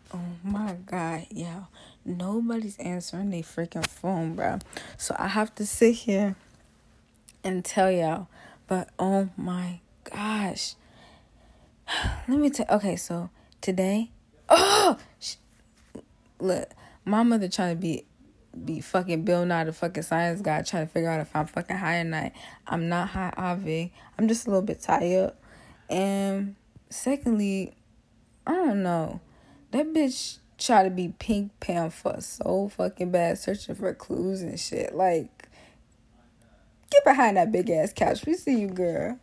Oh my god, yo. Nobody's answering their freaking phone, bro. So I have to sit here and tell y'all. But oh my gosh. Let me tell. Okay, so today. Oh! Look, my mother trying to be fucking Bill Nye the fucking science guy trying to figure out if I'm fucking high or not. I'm not high, Ave. I'm just a little bit tired. And secondly, I don't know. That bitch try to be Pink Panther so fucking bad, searching for clues and shit. Like, get behind that big ass couch. We see you, girl.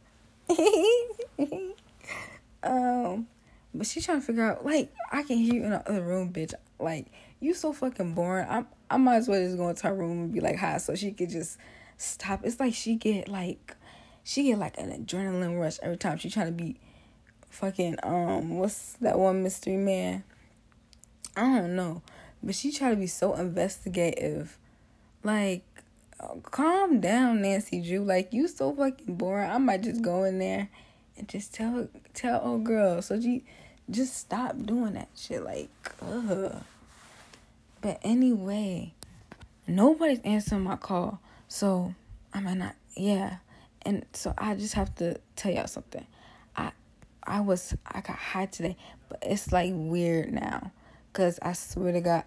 But she trying to figure out. Like, I can hear you in the other room, bitch. Like, you so fucking boring. I might as well just go into her room and be like hi, so she could just stop. It's like she get like an adrenaline rush every time she trying to be fucking what's that one mystery man? I don't know, but she try to be so investigative. Like, calm down, Nancy Drew. Like, you so fucking boring. I might just go in there and just tell old girl. So she just stop doing that shit. Like, ugh. But anyway, nobody's answering my call. So yeah. And so I just have to tell y'all something. I got high today, but it's like weird now. Cause I swear to God,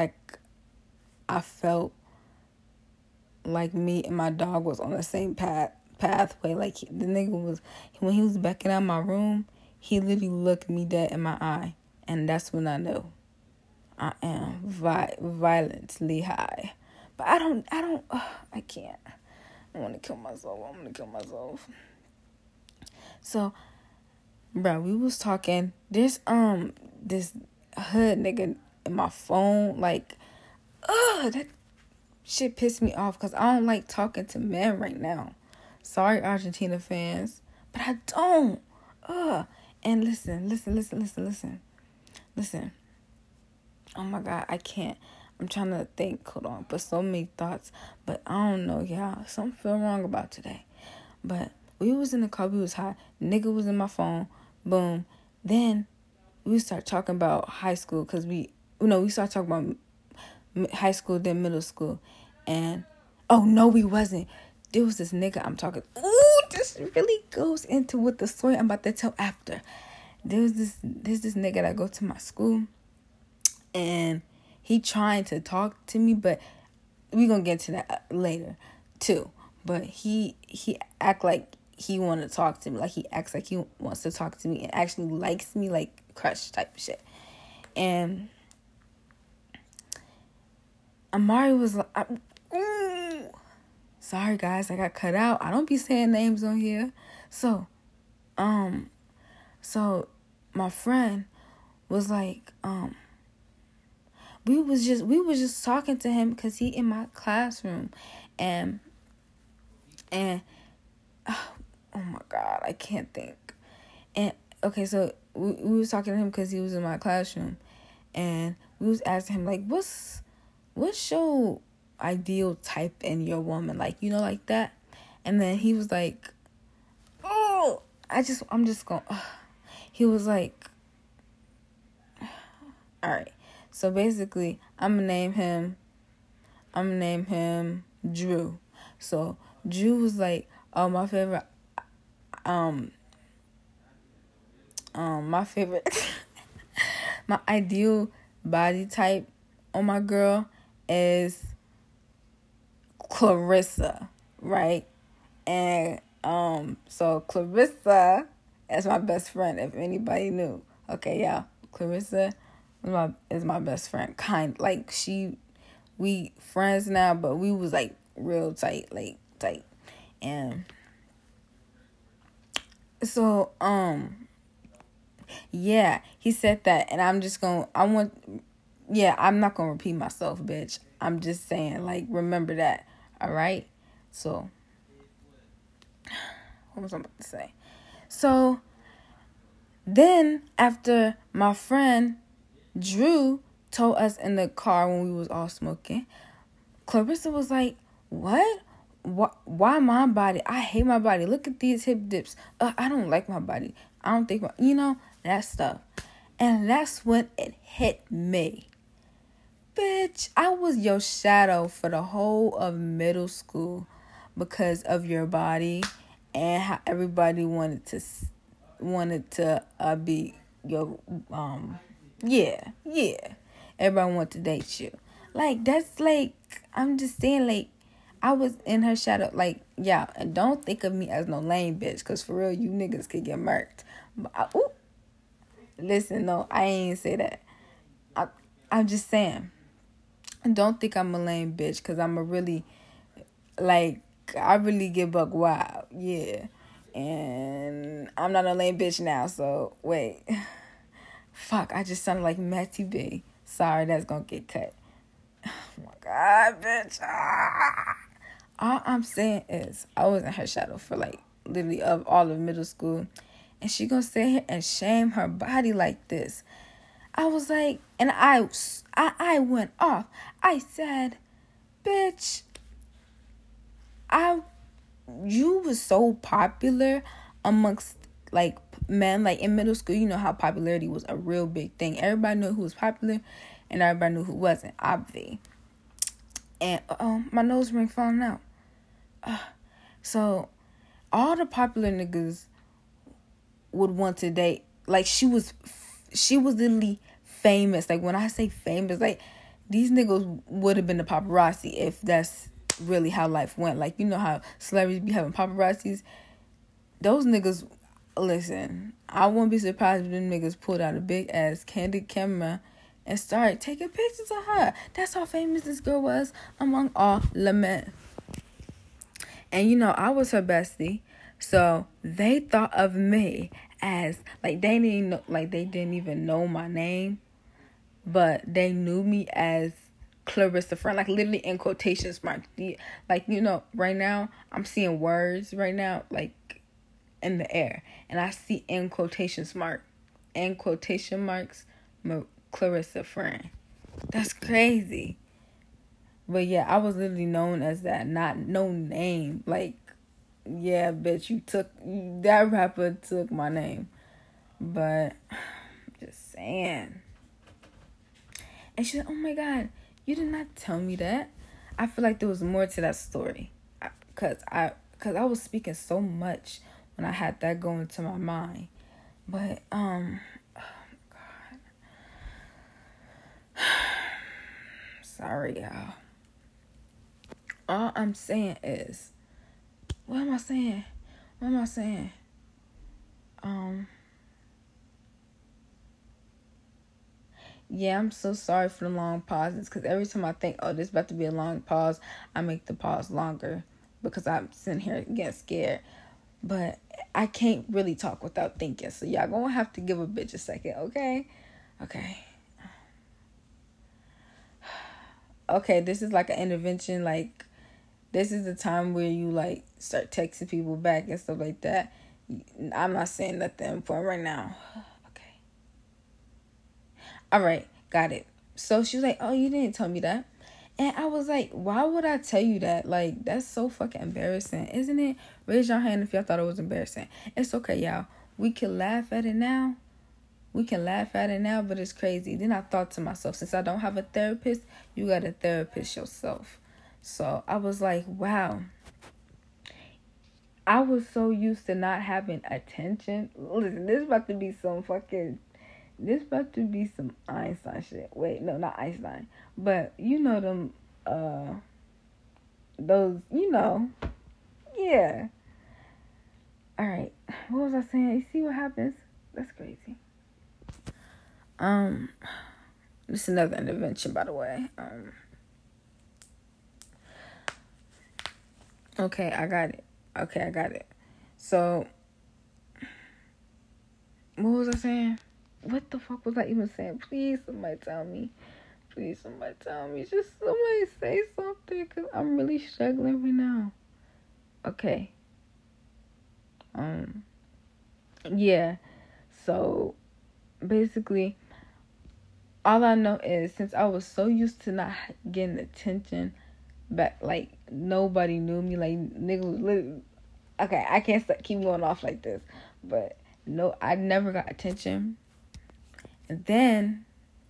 I felt like me and my dog was on the same pathway. Like, the nigga was, when he was backing out my room, he literally looked me dead in my eye. And that's when I knew I am violently high. But I can't. I want to kill myself. I'm going to kill myself. So, bro, we was talking. There's, this hood nigga in my phone. Like, that shit pissed me off because I don't like talking to men right now. Sorry, Argentina fans, but I don't. And listen. Oh my God, I can't. I'm trying to think. Hold on, but so many thoughts. But I don't know, y'all. Something feel wrong about today. But we was in the car. We was high. Nigga was in my phone. Boom. Then we start talking about high school because we start talking about high school, then middle school. And, oh, no, we wasn't. There was this nigga I'm talking. Ooh, this really goes into what the story I'm about to tell after. There's this nigga that go to my school. And he trying to talk to me, but we gonna get to that later, too. But he act like he want to talk to me. Like, he acts like he wants to talk to me and actually likes me, like, crush type of shit. And Amari was like, sorry guys, I got cut out. I don't be saying names on here. So my friend was like, we was just talking to him because he in my classroom, and oh my God, I can't think. And okay, so we was talking to him because he was in my classroom, and we was asking him, like, what's your ideal type in your woman, like, like that. And then he was like, oh, I'm just going. He was like, all right. So basically, I'm gonna name him Drew. So Drew was like, oh, my favorite my ideal body type on my girl is Clarissa, right? And so Clarissa is my best friend, if anybody knew. Okay, yeah, Clarissa is my best friend. Like, we friends now, but we was like real tight, like tight. And so yeah, he said that, and I'm not gonna repeat myself, bitch. I'm just saying, like, remember that, all right? So, what was I about to say? So, then, after my friend Drew told us in the car when we was all smoking, Clarissa was like, what? Why my body? I hate my body. Look at these hip dips. I don't like my body. I don't think that stuff. And that's when it hit me. Bitch, I was your shadow for the whole of middle school because of your body and how everybody wanted to be your yeah. Everybody wanted to date you. Like, that's like, I'm just saying, like, I was in her shadow. Like, yeah, and don't think of me as no lame bitch, because for real, you niggas could get murked. But listen, no, I ain't say that. I'm just saying, don't think I'm a lame bitch, because I'm a really, like, I really get buck wild. Yeah. And I'm not a lame bitch now, so wait. Fuck, I just sounded like Matty B. Sorry, that's gonna get cut. Oh my God, bitch. All I'm saying is, I was in her shadow for like literally of all of middle school. And she gonna sit here and shame her body like this. I was like, and I went off. I said, bitch, you was so popular amongst like men, like in middle school. You know how popularity was a real big thing. Everybody knew who was popular and everybody knew who wasn't, obviously. And my nose ring falling out. So all the popular niggas would want to date. Like, she was literally famous. Like, when I say famous, like, these niggas would have been the paparazzi if that's really how life went. Like, you know how celebrities be having paparazzis? Those niggas, listen, I wouldn't be surprised if them niggas pulled out a big ass candid camera and started taking pictures of her. That's how famous this girl was among all the men. And you know, I was her bestie. So they thought of me as, like, they didn't even know my name, but they knew me as Clarissa Friend, like literally in quotation marks. Like, you know, right now I'm seeing words right now, like in the air, and I see in quotation marks, Clarissa Friend. That's crazy. But yeah, I was literally known as that, not no name. Like, yeah, bitch, that rapper took my name. But, just saying. And she said, oh my God, you did not tell me that. I feel like there was more to that story. Cause I was speaking so much when I had that going to my mind. But, oh my God. Sorry, y'all. All I'm saying is, what am I saying? Yeah, I'm so sorry for the long pauses, because every time I think, oh, this is about to be a long pause, I make the pause longer because I'm sitting here getting scared. But I can't really talk without thinking, so y'all gonna have to give a bitch a second, okay? Okay, this is like an intervention, like, this is the time where you, like, start texting people back and stuff like that. I'm not saying nothing important right now. Okay. All right, got it. So she was like, oh, you didn't tell me that. And I was like, why would I tell you that? Like, that's so fucking embarrassing, isn't it? Raise your hand if y'all thought it was embarrassing. It's okay, y'all. We can laugh at it now. But it's crazy. Then I thought to myself, since I don't have a therapist, you got a therapist yourself. So I was like, wow. I was so used to not having attention. Listen, this is about to be some Einstein shit. Wait, no, not Einstein. But you know them, those, you know. Yeah. All right. What was I saying? You see what happens? That's crazy. This is another intervention, by the way. Okay, I got it. So, what was I saying? What the fuck was I even saying? Please, somebody tell me. Just somebody say something, because I'm really struggling right now. Okay. Yeah. So, basically, all I know is, since I was so used to not getting attention back, like, nobody knew me, like, niggas, okay, I can't keep going off like this, but no, I never got attention, And then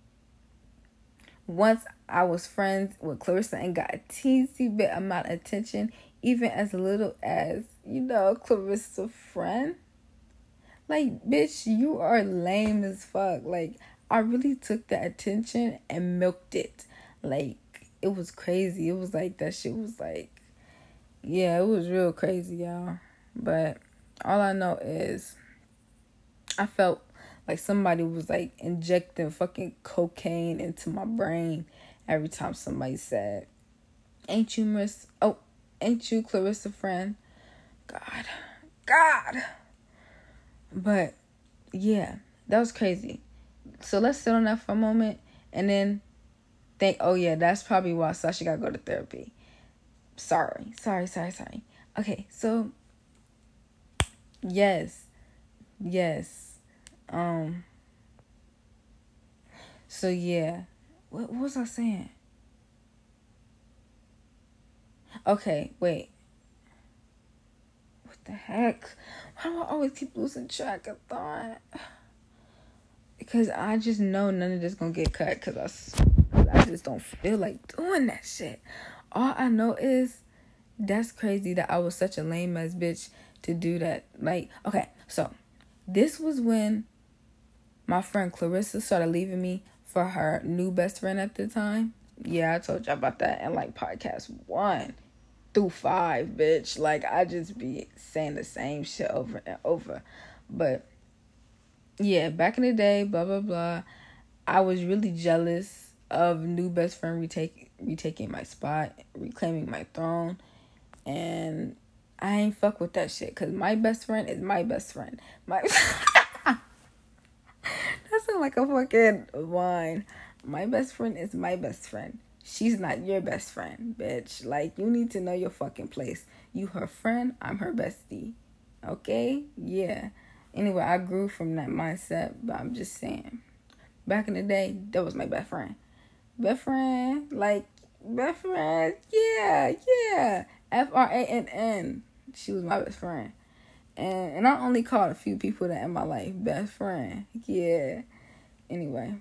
once I was friends with Clarissa and got a teensy bit amount of attention, even as little as, Clarissa friend. Like, bitch, you are lame as fuck. Like, I really took that attention and milked it. Like, it was crazy. It was like, that shit was like, yeah, it was real crazy, y'all. But all I know is I felt like somebody was like injecting fucking cocaine into my brain every time somebody said, ain't you Clarissa friend? God. But yeah, that was crazy. So let's sit on that for a moment and then think, oh yeah, that's probably why Sasha gotta go to therapy. Sorry. Okay, so yes. So yeah. What was I saying? Okay, wait. What the heck? Why do I always keep losing track of thought? Because I just know none of this gonna get cut because I just don't feel like doing that shit. All I know is that's crazy that I was such a lame ass bitch to do that. Like, okay, so this was when my friend Clarissa started leaving me for her new best friend at the time. Yeah, I told y'all about that in like podcast 1 through 5, bitch. Like, I just be saying the same shit over and over. But yeah, back in the day, blah blah blah, I was really jealous of new best friend retaking my spot, reclaiming my throne, and I ain't fuck with that shit because my best friend is my best friend. That sounds like a fucking wine. My best friend is my best friend. She's not your best friend, bitch. Like, you need to know your fucking place. You her friend, I'm her bestie. Okay? Yeah. Anyway, I grew from that mindset, but I'm just saying. Back in the day, that was my best friend. Best friend, yeah. FRANN. She was my best friend. And I only called a few people that in my life best friend. Yeah. Anyway.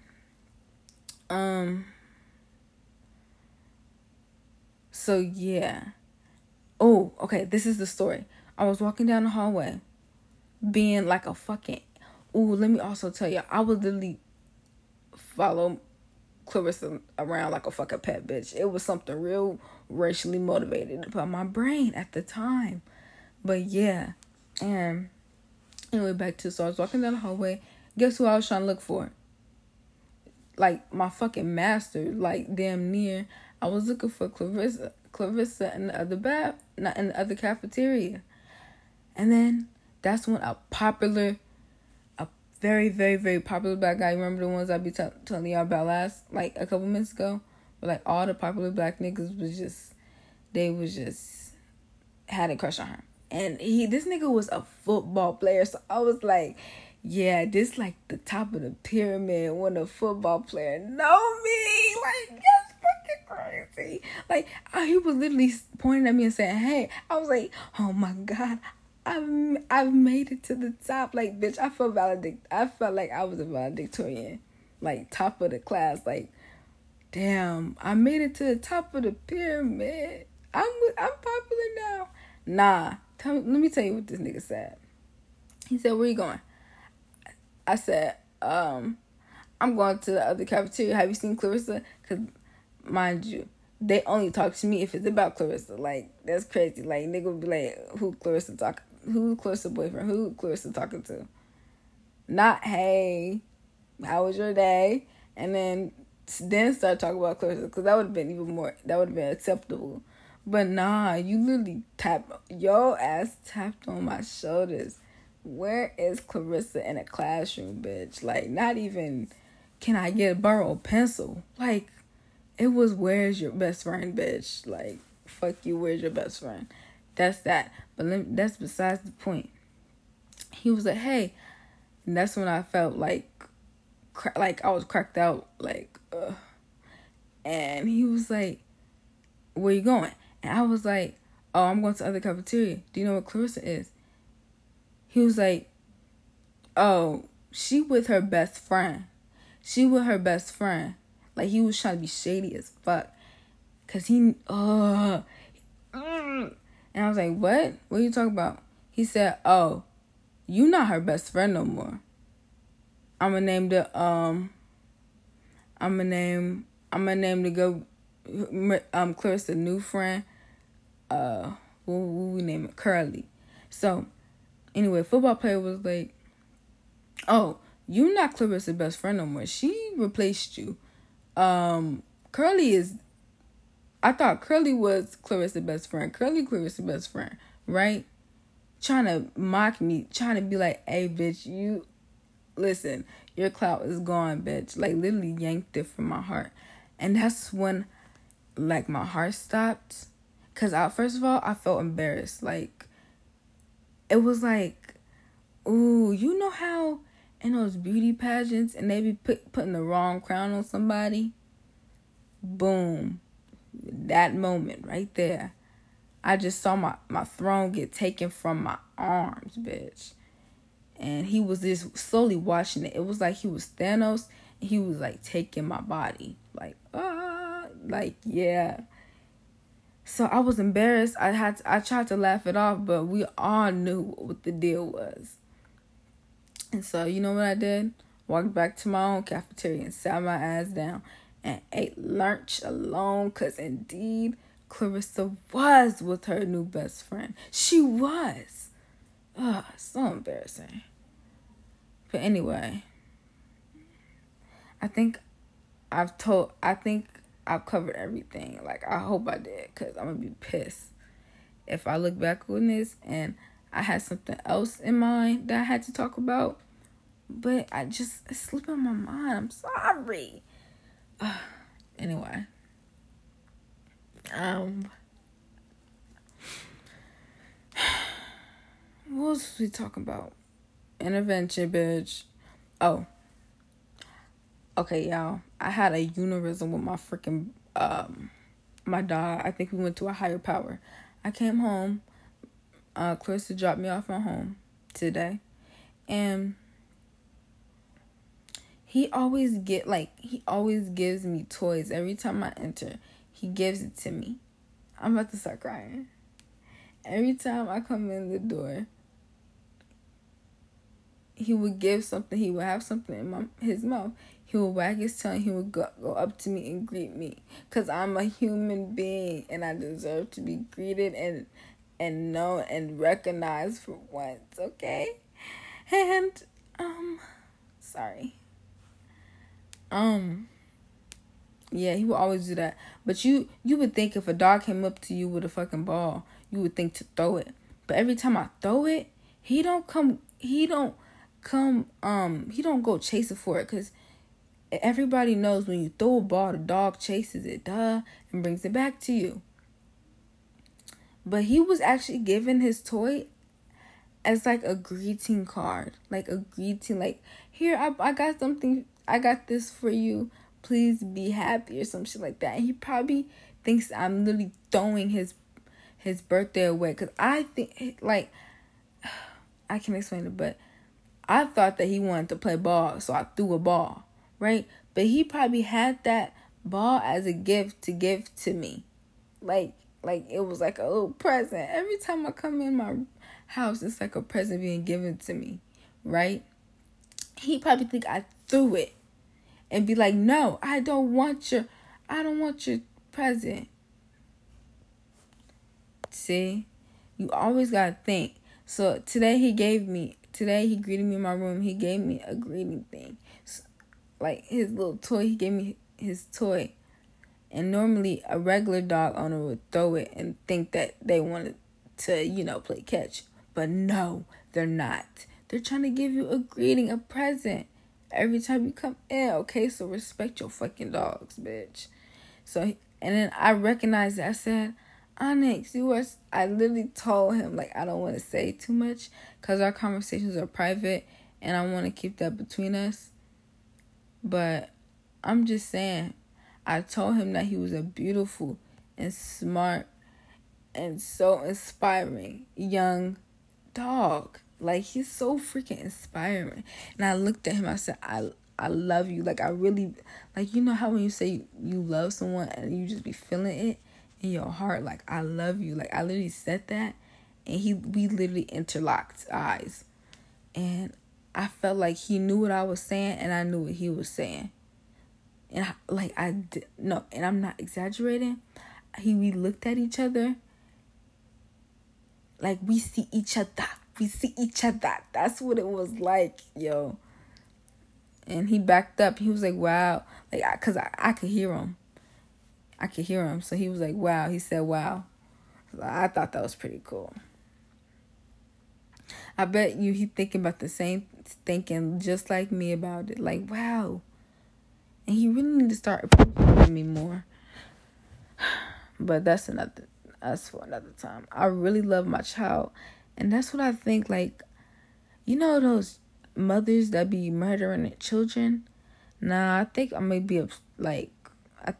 So yeah. Oh, okay, this is the story. I was walking down the hallway being like a fucking... Ooh, let me also tell you, I would literally follow Clarissa around like a fucking pet, bitch. It was something real racially motivated about my brain at the time. But yeah. And anyway, so I was walking down the hallway. Guess who I was trying to look for? Like, my fucking master. Like, damn near. I was looking for Clarissa in the other not in the other cafeteria. And then that's when a very, very, very popular black guy. Remember the ones I be telling y'all about a couple minutes ago? But like, all the popular black niggas was just had a crush on her. And this nigga was a football player. So I was like, yeah, this like the top of the pyramid when a football player know me. Like, that's fucking crazy. Like, he was literally pointing at me and saying, hey. I was like, oh my God, I've made it to the top. Like, bitch, I felt like I was a valedictorian. Like, top of the class. Like, damn, I made it to the top of the pyramid. I'm popular now. Nah, let me tell you what this nigga said. He said, where you going? I said, I'm going to the other cafeteria. Have you seen Clarissa? Because, mind you, they only talk to me if it's about Clarissa. Like, that's crazy. Like, nigga would be like, who Clarissa boyfriend? Who Clarissa talking to? Not, hey, how was your day? And then start talking about Clarissa. Because that would have been acceptable. But nah, you literally your ass tapped on my shoulders. Where is Clarissa in a classroom, bitch? Like, not even, can I borrow a pencil? Like, it was, where's your best friend, bitch? Like, fuck you, where's your best friend? That's that. But that's besides the point. He was like, hey. And that's when I felt like I was cracked out. Like, And he was like, where you going? And I was like, oh, I'm going to the other cafeteria. Do you know what Clarissa is? He was like, oh, she with her best friend. she with her best friend. Like, he was trying to be shady as fuck. Because he, and I was like, what? What are you talking about? He said, oh, you not her best friend no more. I'm gonna name the girl, Clarissa new friend. What we name it? Curly. So, anyway, football player was like, oh, you not Clarissa's best friend no more. She replaced you. Curly is, I thought Curly was Clarissa's best friend. Clarissa's best friend, right? Trying to mock me, trying to be like, hey, bitch, you, listen, your clout is gone, bitch. Like, literally yanked it from my heart. And that's when, like, my heart stopped. Because, first of all, I felt embarrassed. Like, it was like, ooh, you know how in those beauty pageants and they be putting the wrong crown on somebody? Boom. That moment right there. I just saw my throne get taken from my arms, bitch. And he was just slowly watching it. It was like he was Thanos and he was like taking my body. Like, yeah. So I was embarrassed. I tried to laugh it off, but we all knew what the deal was. And so, you know what I did? Walked back to my own cafeteria and sat my ass down and ate lunch alone. Because indeed, Clarissa was with her new best friend. She was. Ugh, so embarrassing. But anyway, I think I've covered everything. Like, I hope I did, because I'm going to be pissed if I look back on this and I had something else in mind that I had to talk about. But it's slipping my mind. I'm sorry. Anyway. What else was we talking about? Intervention, bitch. Oh. Okay, y'all. I had a aneurysm with my freaking, my dog. I think we went to a higher power. I came home. Clarissa dropped me off at home today. And he always gives me toys every time I enter. He gives it to me. I'm about to start crying. Every time I come in the door, he would give something. He would have something in his mouth. He would wag his tongue. He would go up to me and greet me. Because I'm a human being and I deserve to be greeted and known and recognized for once, okay? And, sorry. Yeah, he would always do that. But you would think if a dog came up to you with a fucking ball, you would think to throw it. But every time I throw it, he don't go chasing for it. Because everybody knows when you throw a ball, the dog chases it, and brings it back to you. But he was actually given his toy as like a greeting card. Like a greeting, like, here, I got something, I got this for you. Please be happy or some shit like that. And he probably thinks I'm literally throwing his birthday away. Because I think, like, I can't explain it, but I thought that he wanted to play ball, so I threw a ball, right? But he probably had that ball as a gift to give to me. Like it was like a little present. Every time I come in my house, it's like a present being given to me, right? He probably think I threw it and be like, no, I don't want your present. See? You always gotta think. So today he greeted me in my room. He gave me a greeting thing. So, like his little toy, he gave me his toy. And normally a regular dog owner would throw it and think that they wanted to, play catch. But no, they're not. They're trying to give you a greeting, a present every time you come in. Okay, so respect your fucking dogs, bitch. So, and then I recognized it. I said, Onyx, I literally told him, like, I don't want to say too much because our conversations are private and I want to keep that between us. But I'm just saying, I told him that he was a beautiful and smart and so inspiring young dog. Like, he's so freaking inspiring. And I looked at him, I said, I love you. Like, I really, like, you know how when you say you love someone and you just be feeling it in your heart, like, I love you. Like, I literally said that, and we literally interlocked eyes. And I felt like he knew what I was saying, and I knew what he was saying. And and I'm not exaggerating. We looked at each other like we see each other. We see each other. That's what it was like, yo. And he backed up. He was like, wow. Like, because I could hear him. I could hear him. So he was like, wow. He said, wow. So I thought that was pretty cool. I bet you he thinking about the same, thinking just like me about it. Like, wow. And he really need to start appreciating me more. But that's for another time. I really love my child. And that's what I think, like, you know those mothers that be murdering their children? Nah, I think I'm going to be, I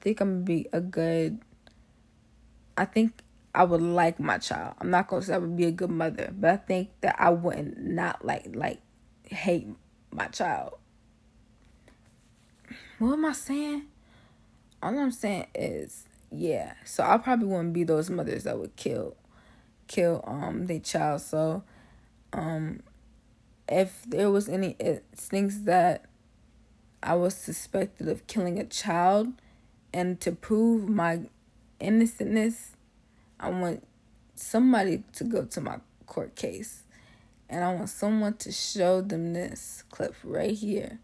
think I would like my child. I'm not going to say I would be a good mother, but I think that I wouldn't not hate my child. What am I saying? All I'm saying is, yeah. So I probably wouldn't be those mothers that would kill their child. So if there was any things that I was suspected of killing a child, and to prove my innocentness, I want somebody to go to my court case, and I want someone to show them this clip right here.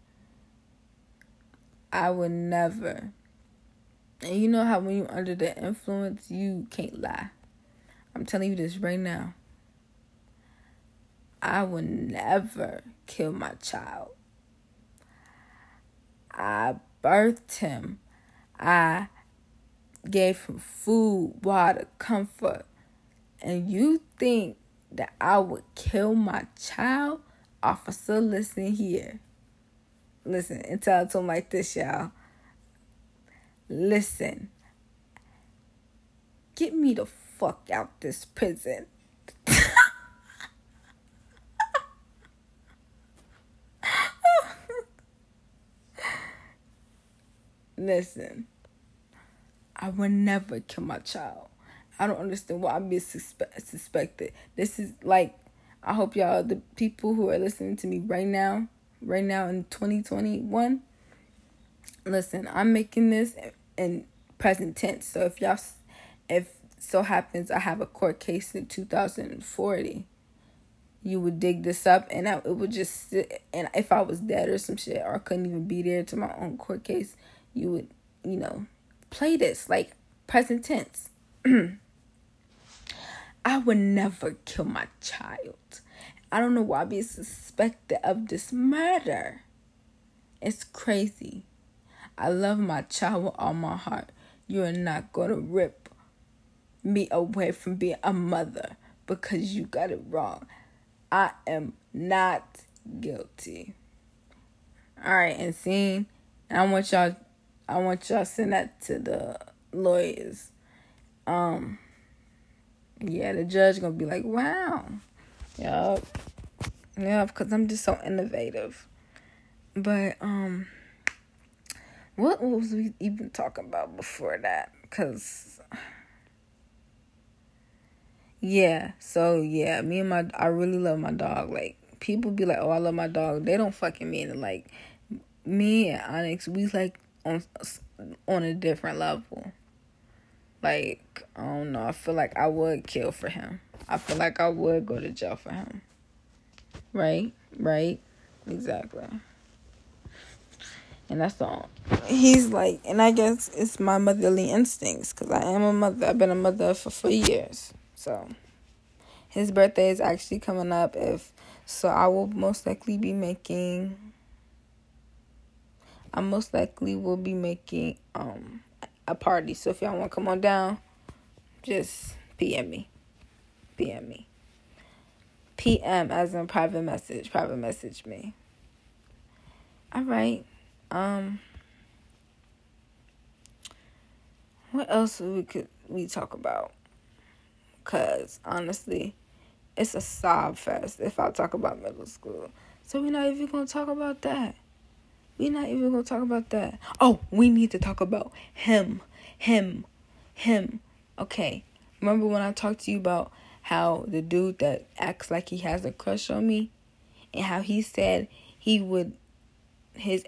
I would never. And you know how when you're under the influence, you can't lie. I'm telling you this right now. I would never kill my child. I birthed him. I gave him food, water, comfort. And you think that I would kill my child? Officer, listen here. Listen, and tell it to him like this, y'all. Listen. Get me the fuck out this prison. Listen. I would never kill my child. I don't understand why I'm being suspected. This is like, I hope y'all, the people who are listening to me right now in 2021, listen, I'm making this in present tense. So if so happens I have a court case in 2040, you would dig this up, and it would just sit, and if I was dead or some shit, or I couldn't even be there to my own court case, you would, play this like present tense. I would never kill my child. I don't know why I'm being suspected of this murder. It's crazy. I love my child with all my heart. You are not going to rip me away from being a mother because you got it wrong. I am not guilty. All right, and scene. And I want y'all to send that to the lawyers. Yeah, the judge gonna be like, wow. Yup, because I'm just so innovative. But, what was we even talking about before that? Because, yeah, so, yeah, I really love my dog. Like, people be like, oh, I love my dog. They don't fucking mean it. Like, me and Onyx, we, like, on a different level. Like, I don't know. I feel like I would kill for him. I feel like I would go to jail for him. Right? Exactly. And that's all. He's like, and I guess it's my motherly instincts, because I am a mother. I've been a mother for 4 years. So, his birthday is actually coming up. So I will most likely be making a party. So if y'all want to come on down, just PM me. PM as in private message me. All right. What else could we talk about? Cause honestly, it's a sob fest if I talk about middle school. So we're not even gonna talk about that. We're not even gonna talk about that. Oh, we need to talk about him. Okay. Remember when I talked to you about how the dude that acts like he has a crush on me, and how he said he would his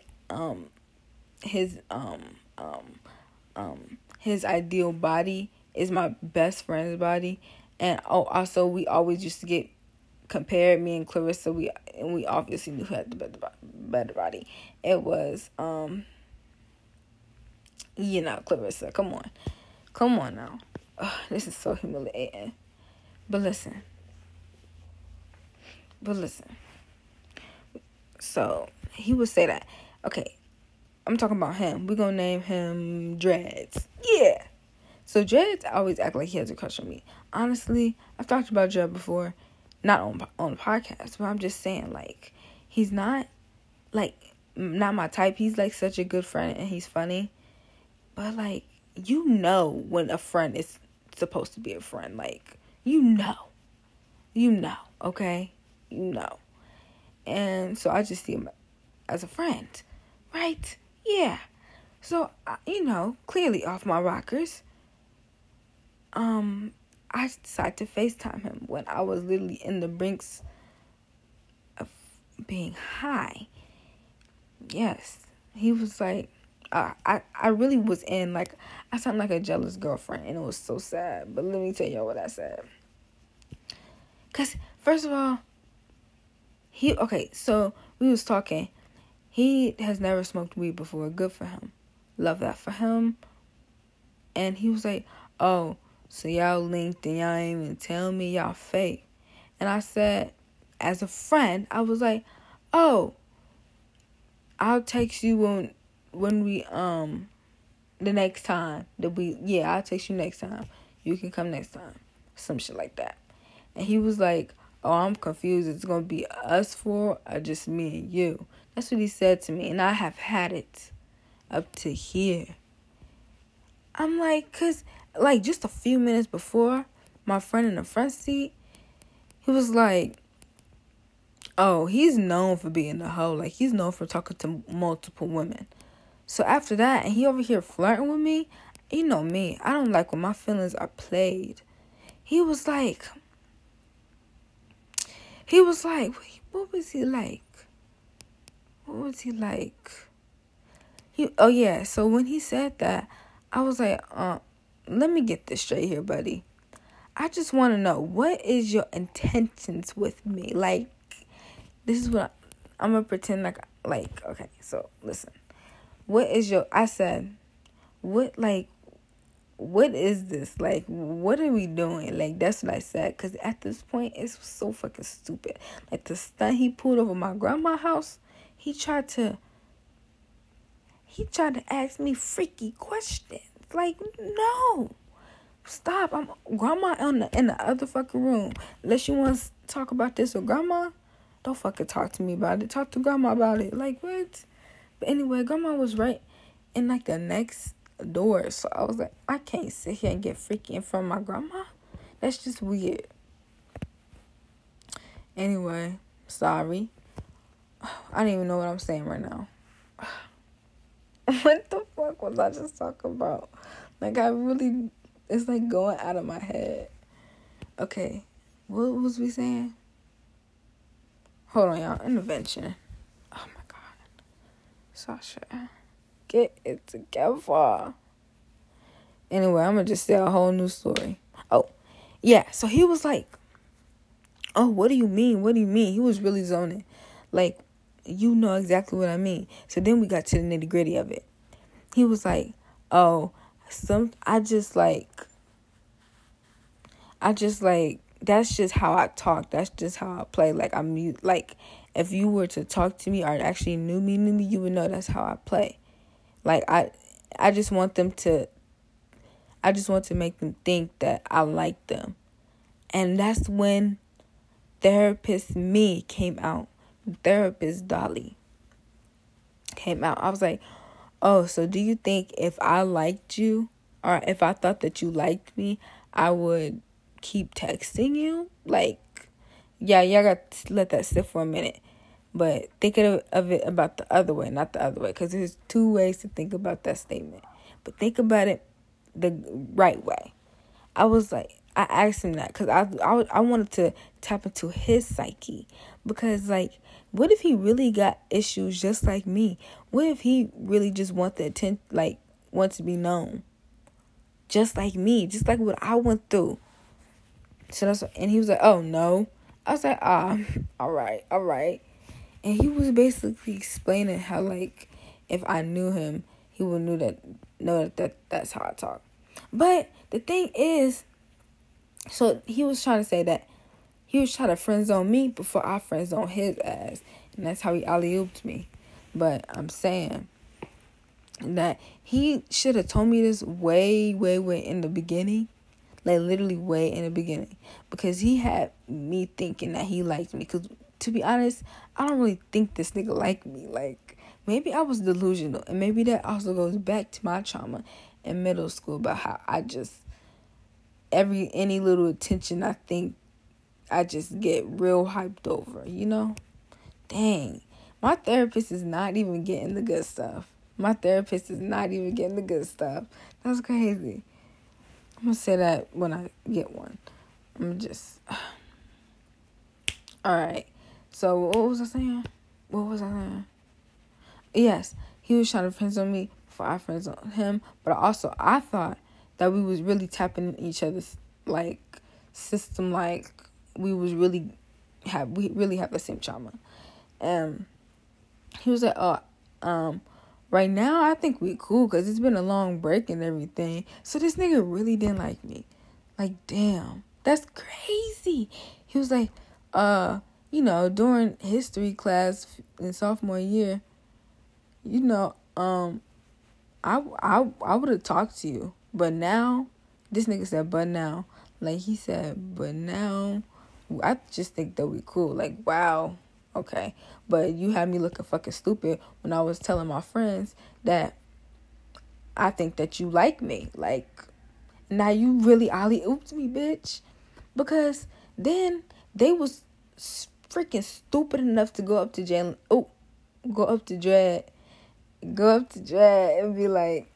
ideal body is my best friend's body, and also we always used to get compared, me and Clarissa, we obviously knew who had the better body. It was Clarissa. Come on now. Ugh, this is so humiliating. But listen. So he would say that. Okay, I'm talking about him. We're gonna name him Dreads. Yeah. So Dreads always act like he has a crush on me. Honestly, I've talked about Dread before, not on the podcast, but I'm just saying, like, he's not my type. He's like such a good friend and he's funny, but like, when a friend is supposed to be a friend, like, okay, and so I just see him as a friend, right? Yeah. So clearly off my rockers, I decided to FaceTime him when I was literally in the brinks of being high. Yes. He was like, I really was in, like, I sounded like a jealous girlfriend, and it was so sad. But let me tell y'all what I said. Because, first of all, so we was talking. He has never smoked weed before. Good for him. Love that for him. And he was like, oh, so y'all linked and y'all ain't even tell me, y'all fake. And I said, as a friend, I was like, oh, I'll text you when we, the next time I'll text you next time. You can come next time. Some shit like that. And he was like, oh, I'm confused. It's going to be us four or just me and you. That's what he said to me. And I have had it up to here. I'm like, because, like, just a few minutes before, my friend in the front seat, he was like, oh, he's known for being a hoe. Like, he's known for talking to multiple women. So after that, and he over here flirting with me, you know me, I don't like when my feelings are played. He was like, what was he like? So when he said that, I was like, let me get this straight here, buddy. I just want to know, what is your intentions with me? Like, this is what I'm going to pretend like, okay, so listen. I said, what is this? Like, what are we doing? Like, that's what I said. Because at this point, it's so fucking stupid. Like, the stunt he pulled over my grandma's house, he tried to ask me freaky questions. Like, no. Stop. I'm grandma in the other fucking room. Unless you want to talk about this with grandma, don't fucking talk to me about it. Talk to grandma about it. Like, what? But anyway, grandma was right in, like, the next door. So I was like, I can't sit here and get freaky in front of my grandma. That's just weird. Anyway, sorry. I don't even know what I'm saying right now. What the fuck was I just talking about? Like, it's like going out of my head. Okay, what was we saying? Hold on, y'all. Intervention. Oh my God. Sasha, get it together. Anyway, I'm gonna just say a whole new story. Oh, yeah. So he was like, oh, what do you mean? What do you mean? He was really zoning. Like, you know exactly what I mean. So then we got to the nitty gritty of it. He was like, oh, that's just how I talk. That's just how I play. Like, if you were to talk to me or actually knew me, you would know that's how I play. Like, I just want to make them think that I like them. And that's when therapist me came out. Therapist Dolly came out. I was like, oh, so do you think if I liked you, or if I thought that you liked me, I would keep texting you? Like, yeah, y'all got to let that sit for a minute. But think of it about the other way, not the other way, because there's two ways to think about that statement. But think about it the right way. I was like, I asked him that because I wanted to tap into his psyche. Because, like, what if he really got issues just like me? What if he really just wants the attention, like, wants to be known? Just like me, just like what I went through. So and he was like, oh, no. I was like, all right. And he was basically explaining how, like, if I knew him, he would know that that's how I talk. But the thing is, so he was trying to say that he was trying to friend zone me before I friend zone his ass. And that's how he alley-ooped me. But I'm saying that he should have told me this way in the beginning. Like, literally way in the beginning. Because he had me thinking that he liked me. Because, to be honest, I don't really think this nigga liked me. Like, maybe I was delusional. And maybe that also goes back to my trauma in middle school about how I just, any little attention, I think I just get real hyped over, you know? Dang. My therapist is not even getting the good stuff. That's crazy. I'm going to say that when I get one. Alright. So, what was I saying? Yes. He was trying to friend zone me before I friend zoned him. But also, I thought that we was really tapping in each other's, like, system. Like, we really have the same trauma. And he was like, right now, I think we cool because it's been a long break and everything. So this nigga really didn't like me. Like, damn. That's crazy. He was like, during history class in sophomore year, I would have talked to you. But now, this nigga said, but now. Like, he said, but now, I just think that we cool. Like, wow. Okay, but you had me looking fucking stupid when I was telling my friends that I think that you like me. Like, now you really alley-ooped me, bitch. Because then they was freaking stupid enough to go up to Dread and be like,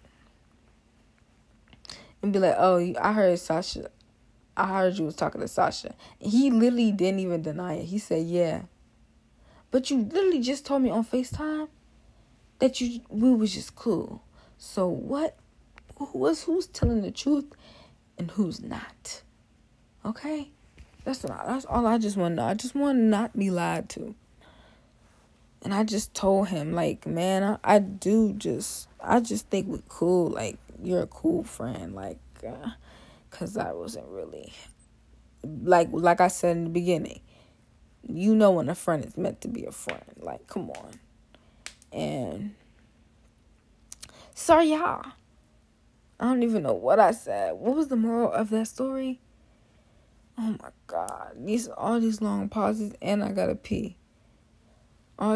oh, I heard you was talking to Sasha. And he literally didn't even deny it. He said, yeah. But you literally just told me on FaceTime that we was just cool. So what? Who's telling the truth and who's not? Okay? That's all I just want to know. I just want to not be lied to. And I just told him, like, man, I just think we're cool. Like, you're a cool friend. Like, because I wasn't really, like I said in the beginning, you know when a friend is meant to be a friend. Like, come on. And sorry, y'all. I don't even know what I said. What was the moral of that story? Oh my God. All these long pauses and I gotta pee. All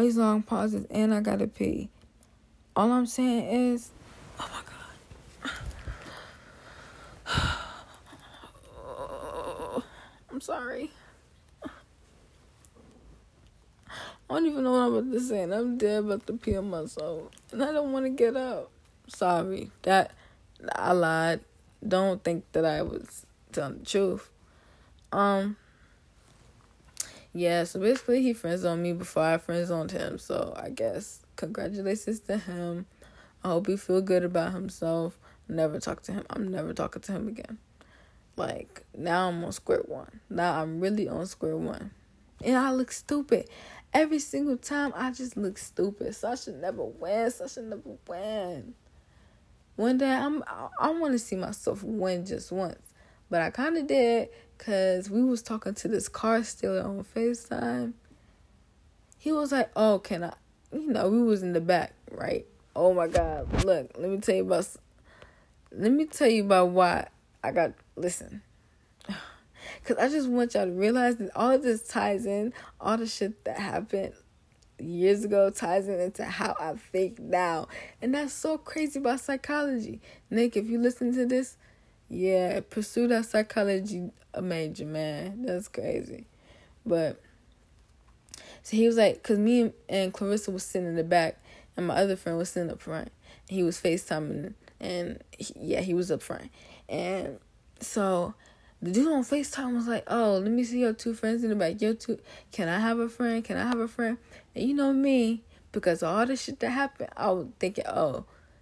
I'm saying is, oh my God. I'm sorry. I don't even know what I'm about to say, and I'm dead about to pee on myself, and I don't want to get up. Sorry, that I lied. Don't think that I was telling the truth. Yeah, so basically he friend-zoned me before I friend-zoned him, so I guess congratulations to him. I hope he feel good about himself. Never talk to him. I'm never talking to him again. Like, now I'm on square one. Now I'm really on square one. And I look stupid. Every single time I just look stupid. Sasha never wins. One day I want to see myself win just once. But I kind of did because we was talking to this car stealer on FaceTime. He was like, oh, can I? We was in the back, right? Oh, my God. Look, let me tell you about why I got, listen. Because I just want y'all to realize that all of this ties in, all the shit that happened years ago ties into how I think now. And that's so crazy about psychology. Nick, if you listen to this, yeah, pursue that psychology major, man. That's crazy. But, So he was like, because me and Clarissa was sitting in the back, and my other friend was sitting up front. And he was FaceTiming, and he was up front. And so the dude on FaceTime was like, oh, let me see your two friends in the back. Can I have a friend? Can I have a friend? And you know me, because of all the shit that happened, I was thinking, oh,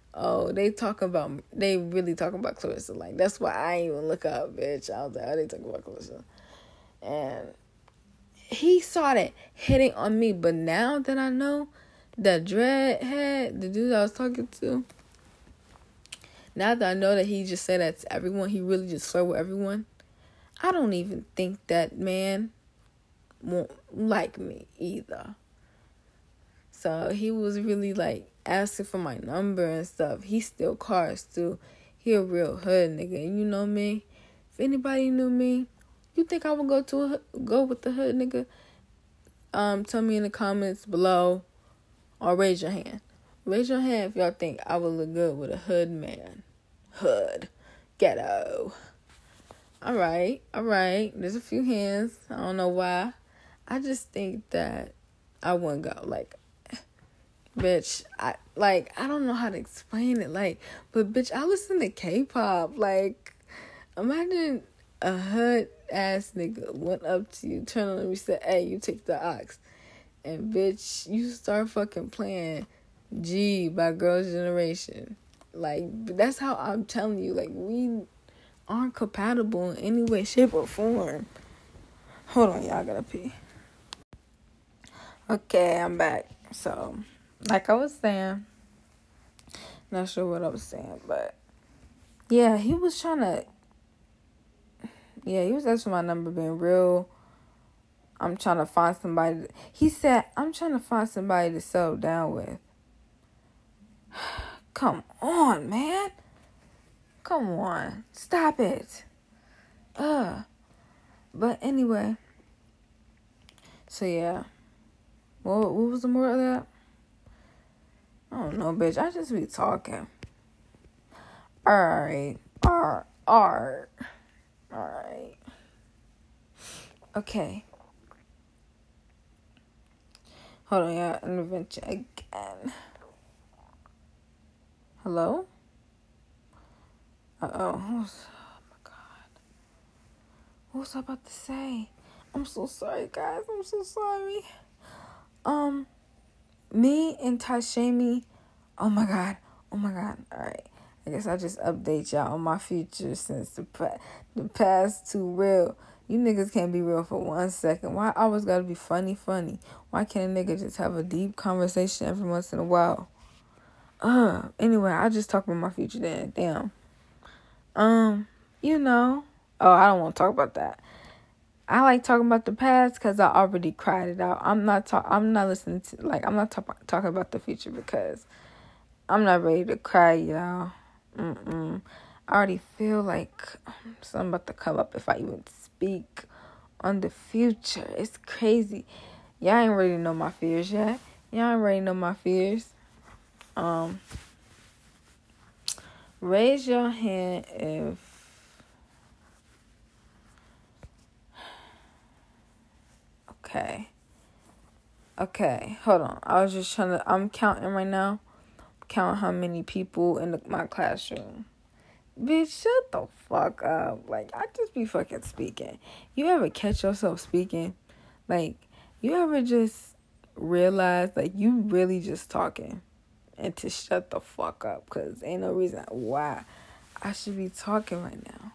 they really talking about Clarissa. Like, that's why I ain't even look up, bitch. I was like, oh, they talking about Clarissa. And he saw that hitting on me. But now that I know that Dreadhead, the dude I was talking to, now that I know that he just said that to everyone, he really just flirt with everyone, I don't even think that man won't like me either. So he was really like asking for my number and stuff. He still cars too. He a real hood nigga. And you know me. If anybody knew me, you think I would go with the hood nigga? Tell me in the comments below, or raise your hand. Raise your hand if y'all think I would look good with a hood man. Hood. Ghetto. Alright. There's a few hands. I don't know why. I just think that I wouldn't go. Like, bitch, I don't know how to explain it. Like, but bitch, I listen to K-pop. Like, imagine a hood ass nigga went up to you, turned on him and said, hey, you take the ox. And bitch, you start fucking playing G by Girls' Generation. Like, that's how I'm telling you. Like, we aren't compatible in any way, shape, or form. Hold on, y'all, I gotta pee. Okay, I'm back. So, like I was saying, not sure what I was saying, but yeah, he was asking for my number, being real. I'm trying to find somebody. He said, I'm trying to find somebody to settle down with. Come on, man. Come on. Stop it. But anyway. So, yeah. What was the more of that? I don't know, bitch. I just be talking. Alright. Okay. Hold on, yeah. Intervention again. Hello? Oh my God. What was I about to say? I'm so sorry, guys. I'm so sorry. Me and Tashemi. Oh my God. Alright. I guess I'll just update y'all on my future since the past too real. You niggas can't be real for 1 second. Why I always gotta be funny? Why can't a nigga just have a deep conversation every once in a while? Anyway, I'll just talk about my future then. Damn. You know. Oh, I don't want to talk about that. I like talking about the past because I already cried it out. I'm not listening to, like, I'm not talking about the future because I'm not ready to cry, y'all. I already feel like something about to come up if I even speak on the future. It's crazy. Y'all ain't ready to know my fears yet. Raise your hand if Okay, hold on. I'm counting right now. Count how many people in my classroom. Bitch, shut the fuck up. Like, I just be fucking speaking. You ever catch yourself speaking? Like, you ever just realize, like, you really just talking and to shut the fuck up because ain't no reason why I should be talking right now.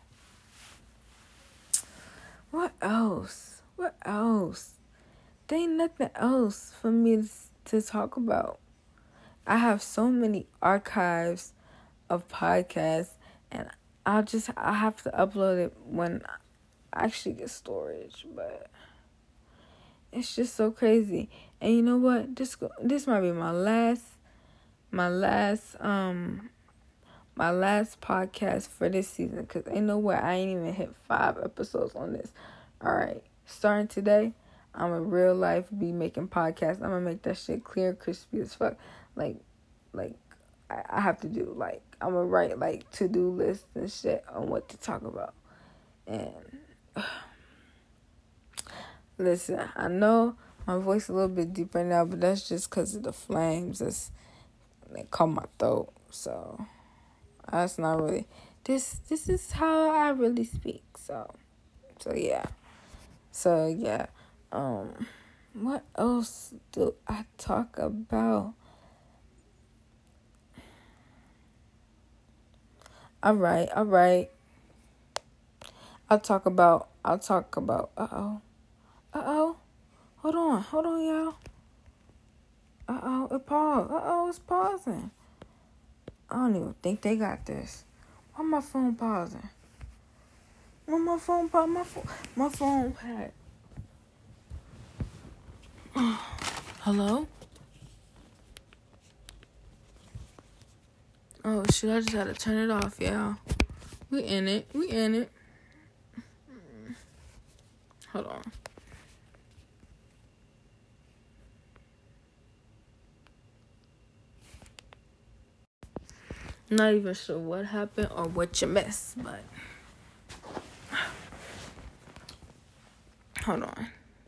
What else? There ain't nothing else for me to talk about. I have so many archives of podcasts, and I have to upload it when I actually get storage, but it's just so crazy. And you know what? This might be my last podcast for this season, because ain't no way I ain't even hit 5 episodes on this. All right, starting today, I'm a real life be making podcasts. I'm gonna make that shit clear, crispy as fuck. Like I have to do, like, I'm gonna write like to-do lists and shit on what to talk about. And listen, I know My voice a little bit deep right now, but that's just because of the flames that caught my throat. So that's not really this is how I really speak. So yeah. What else do I talk about? All right. I'll talk about Hold on, y'all. It paused. It's pausing. I don't even think they got this. Why my phone pausing? Why my phone pause? My phone had. Hello? Oh shit, I just had to turn it off, y'all. We in it. Hold on. Not even sure what happened or what you missed, but hold on.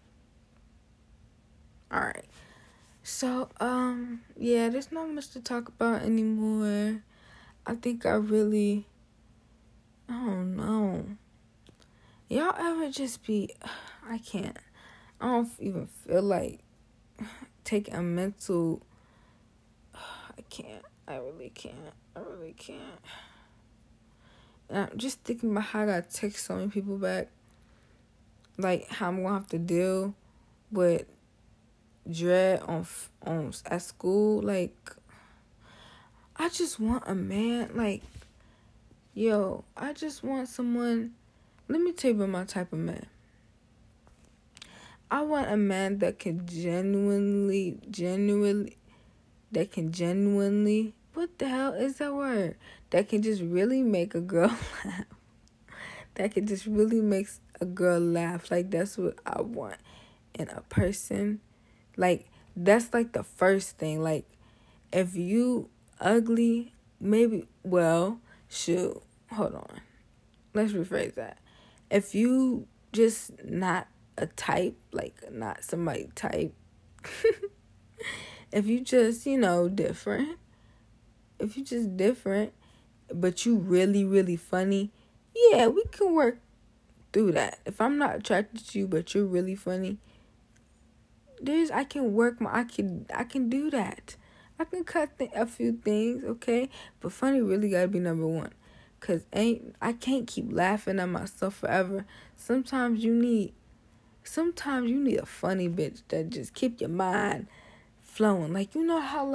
Alright. So, yeah, there's not much to talk about anymore. I think I don't know. Y'all ever just be, I don't even feel like taking a mental, I really can't. And I'm just thinking about how I gotta text so many people back. Like, how I'm gonna have to deal with dread on at school. Like, I just want a man, like, yo, I just want someone. Let me tell you about my type of man. I want a man that can genuinely, what the hell is that word? That can just really make a girl laugh. That can just really make a girl laugh. Like, that's what I want in a person. Like, that's like the first thing. Like, if you ugly, maybe, well, shoot, hold on. Let's rephrase that. If you just not a type, like not somebody type, if you just, different, if you just different, but you really, really funny, yeah, we can work through that. If I'm not attracted to you, but you're really funny, I can do that. I can cut a few things, okay? But funny really gotta be number one. Cause I can't keep laughing at myself forever. Sometimes you need a funny bitch that just keep your mind flowing. Like, y'all know how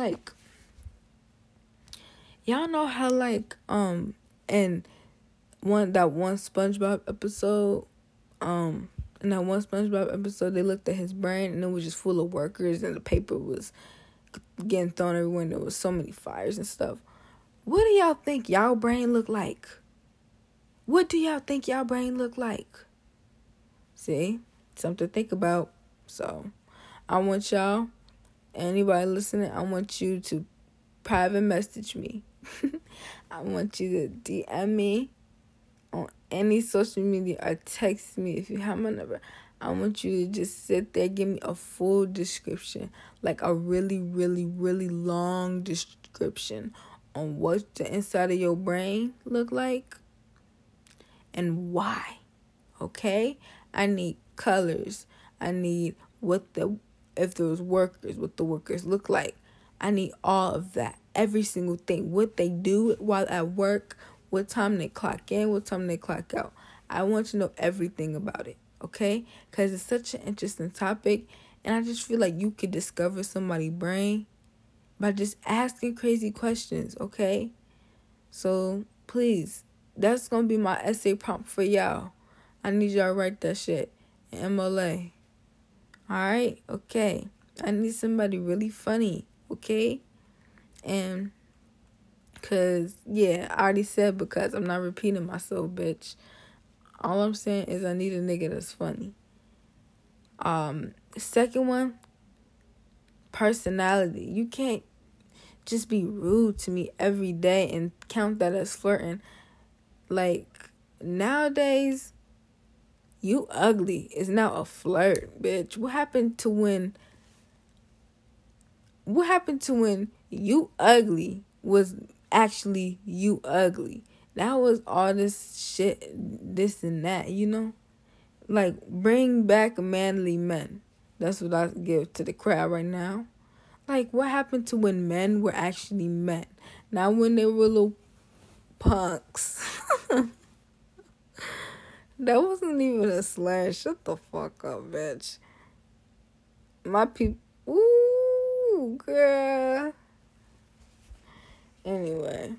in that one SpongeBob episode, in that one SpongeBob episode, they looked at his brain and it was just full of workers and the paper was getting thrown everywhere and there was so many fires and stuff. What do y'all think y'all brain look like? What do y'all think y'all brain look like? See? Something to think about. So, I want y'all, anybody listening, I want you to private message me. I want you to DM me on any social media or text me if you have my number. I want you to just sit there, give me a full description, like a really, really, really long description on what the inside of your brain look like and why. Okay? I need colors. I need if there was workers, what the workers look like. I need all of that. Every single thing. What they do while at work, what time they clock in, what time they clock out. I want to know everything about it. Okay? Because it's such an interesting topic. And I just feel like you could discover somebody's brain by just asking crazy questions. Okay? So, please, that's going to be my essay prompt for y'all. I need y'all to write that shit in MLA. Alright? Okay. I need somebody really funny. Okay? And, I already said because I'm not repeating myself, bitch. All I'm saying is I need a nigga that's funny. Second one, personality. You can't just be rude to me every day and count that as flirting. Like, nowadays, You ugly is now a flirt, bitch. What happened to when you ugly was actually you ugly? That was all this shit, this and that, you know? Like, bring back manly men. That's what I give to the crowd right now. Like, what happened to when men were actually men? Not when they were little punks. That wasn't even a slur. Shut the fuck up, bitch. My people. Ooh, girl. Anyway,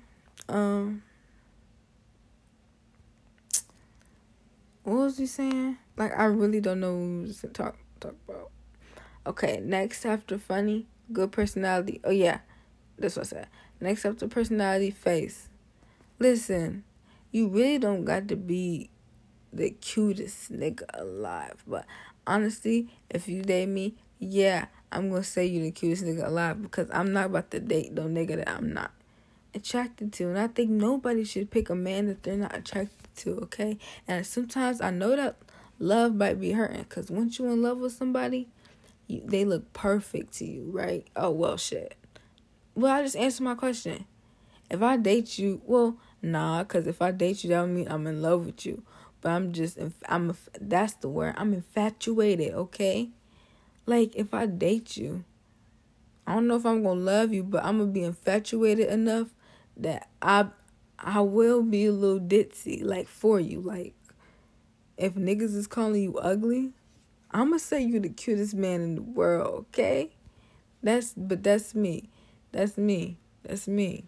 what was he saying? Like, I really don't know what we was talk about. Okay, next after funny, good personality. Oh yeah, that's what I said. Next after personality, face. Listen, you really don't got to be the cutest nigga alive, but honestly, if you date me, yeah, I'm gonna say you the cutest nigga alive, because I'm not about to date no nigga that I'm not attracted to. And I think nobody should pick a man that they're not attracted to, okay? And sometimes I know that love might be hurting, because once you're in love with somebody, they look perfect to you, right? Oh, well, shit. Well, I just answered my question. If I date you, well, nah, because if I date you, that would mean I'm in love with you. But that's the word. I'm infatuated, okay? Like, if I date you, I don't know if I'm going to love you, but I'm going to be infatuated enough that I will be a little ditzy, like, for you. Like, if niggas is calling you ugly, I'm going to say you the cutest man in the world, okay? That's me. That's me. That's me.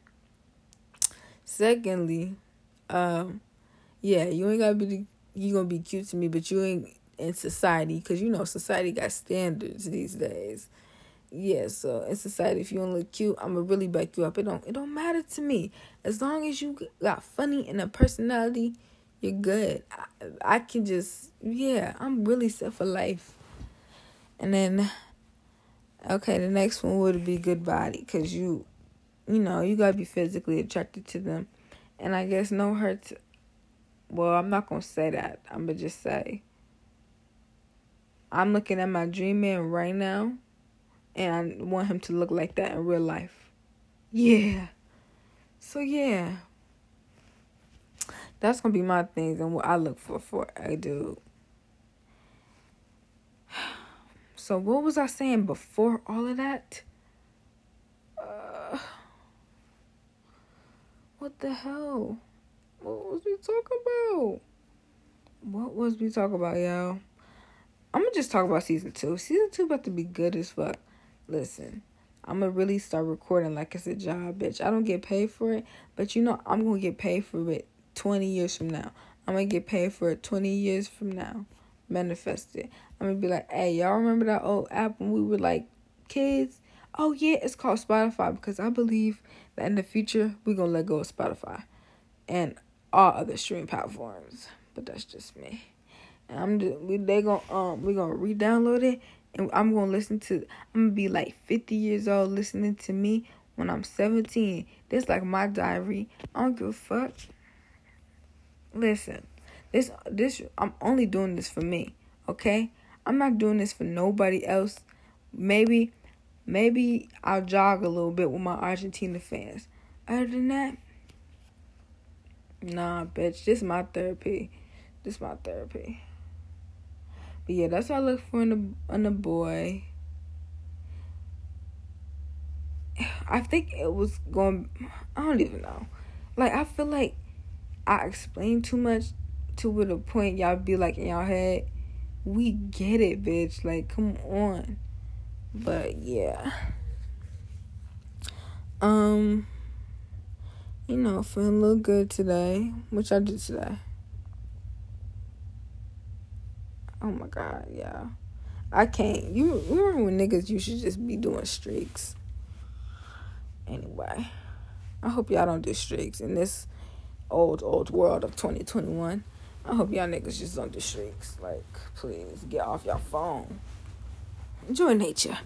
Secondly, yeah, you ain't gotta be, you gonna be cute to me, but you ain't in society, because you know society got standards these days. Yeah, so in society, if you don't look cute, I'm gonna really back you up. It don't matter to me. As long as you got funny and a personality, you're good. I can just, yeah, I'm really set for life. And then, okay, the next one would be good body, because you know, you gotta be physically attracted to them. And I guess no hurt. Well, I'm not gonna say that. I'm gonna just say I'm looking at my dream man right now, and I want him to look like that in real life. Yeah. So yeah, that's gonna be my things and what I look for a dude. So what was I saying before all of that? What the hell? What was we talking about? What was we talking about, y'all? I'm gonna just talk about season 2. Season 2 about to be good as fuck. Listen, I'm gonna really start recording like it's a job, bitch. I don't get paid for it, but you know I'm gonna get paid for it 20 years from now. I'm gonna get paid for it 20 years from now. Manifest it. I'm gonna be like, hey, y'all remember that old app when we were like kids? Oh yeah, it's called Spotify, because I believe that in the future we're gonna let go of Spotify and all other streaming platforms. But that's just me. And we're gonna re-download it, and I'm gonna be like 50 years old listening to me when I'm 17. This like my diary. I don't give a fuck. Listen, this I'm only doing this for me, okay? I'm not doing this for nobody else. Maybe I'll jog a little bit with my Argentina fans. Other than that, nah, bitch. This is my therapy. But yeah, that's what I look for in a boy. I think it was going, I don't even know. Like, I feel like I explained too much to the point y'all be like in y'all head, we get it, bitch. Like, come on. But yeah. You know, feeling a little good today. Which I did today. Oh my God, yeah. I can't. You remember when niggas used to just be doing streaks? Anyway, I hope y'all don't do streaks in this old world of 2021. I hope y'all niggas just don't do streaks. Like, please, get off your phone. Enjoy nature.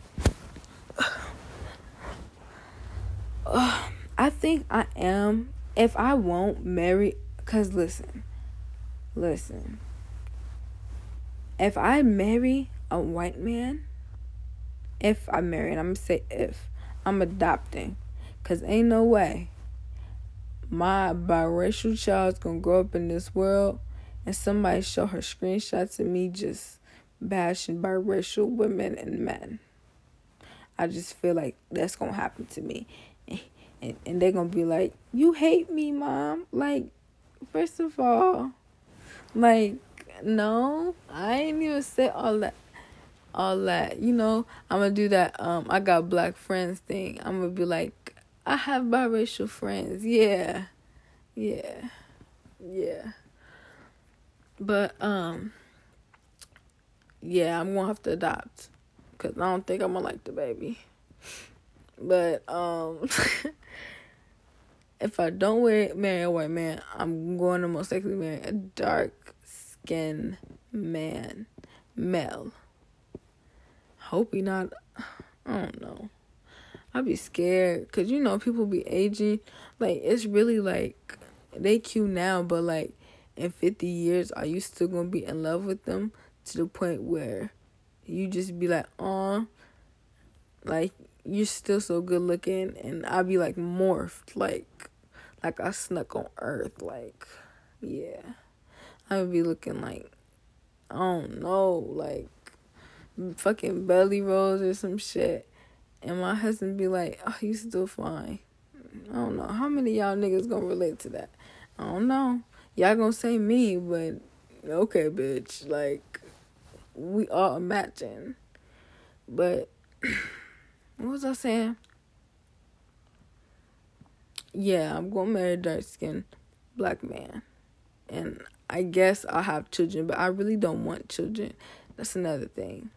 I think I am. If I won't marry, because listen. if I marry a white man, if I marry, and I'm going to say if, I'm adopting. Because ain't no way my biracial child's going to grow up in this world and somebody show her screenshots of me just bashing biracial women and men. I just feel like that's going to happen to me. And they're going to be like, you hate me, Mom. Like, first of all, like, no, I ain't even say all that. You know, I'm going to do that, I got black friends thing. I'm going to be like, I have biracial friends. Yeah. But, yeah, I'm going to have to adopt. Because I don't think I'm going to like the baby. But, if I don't marry a white man, I'm going to most likely marry a dark-skinned male. Hope he not, I don't know. I'd be scared, because, you know, people be aging. Like, it's really, like, they cute now, but, like, in 50 years, are you still going to be in love with them to the point where you just be like, aw, like, you're still so good looking, and I'd be, like, morphed, like I snuck on Earth, like, yeah. I would be looking like, I don't know, like, fucking belly rolls or some shit. And my husband be like, oh, you still fine. I don't know. How many of y'all niggas gonna relate to that? I don't know. Y'all gonna say me, but okay, bitch. Like, we all matching. But, what was I saying? Yeah, I'm gonna marry a dark-skinned black man. And I guess I'll have children, but I really don't want children. That's another thing.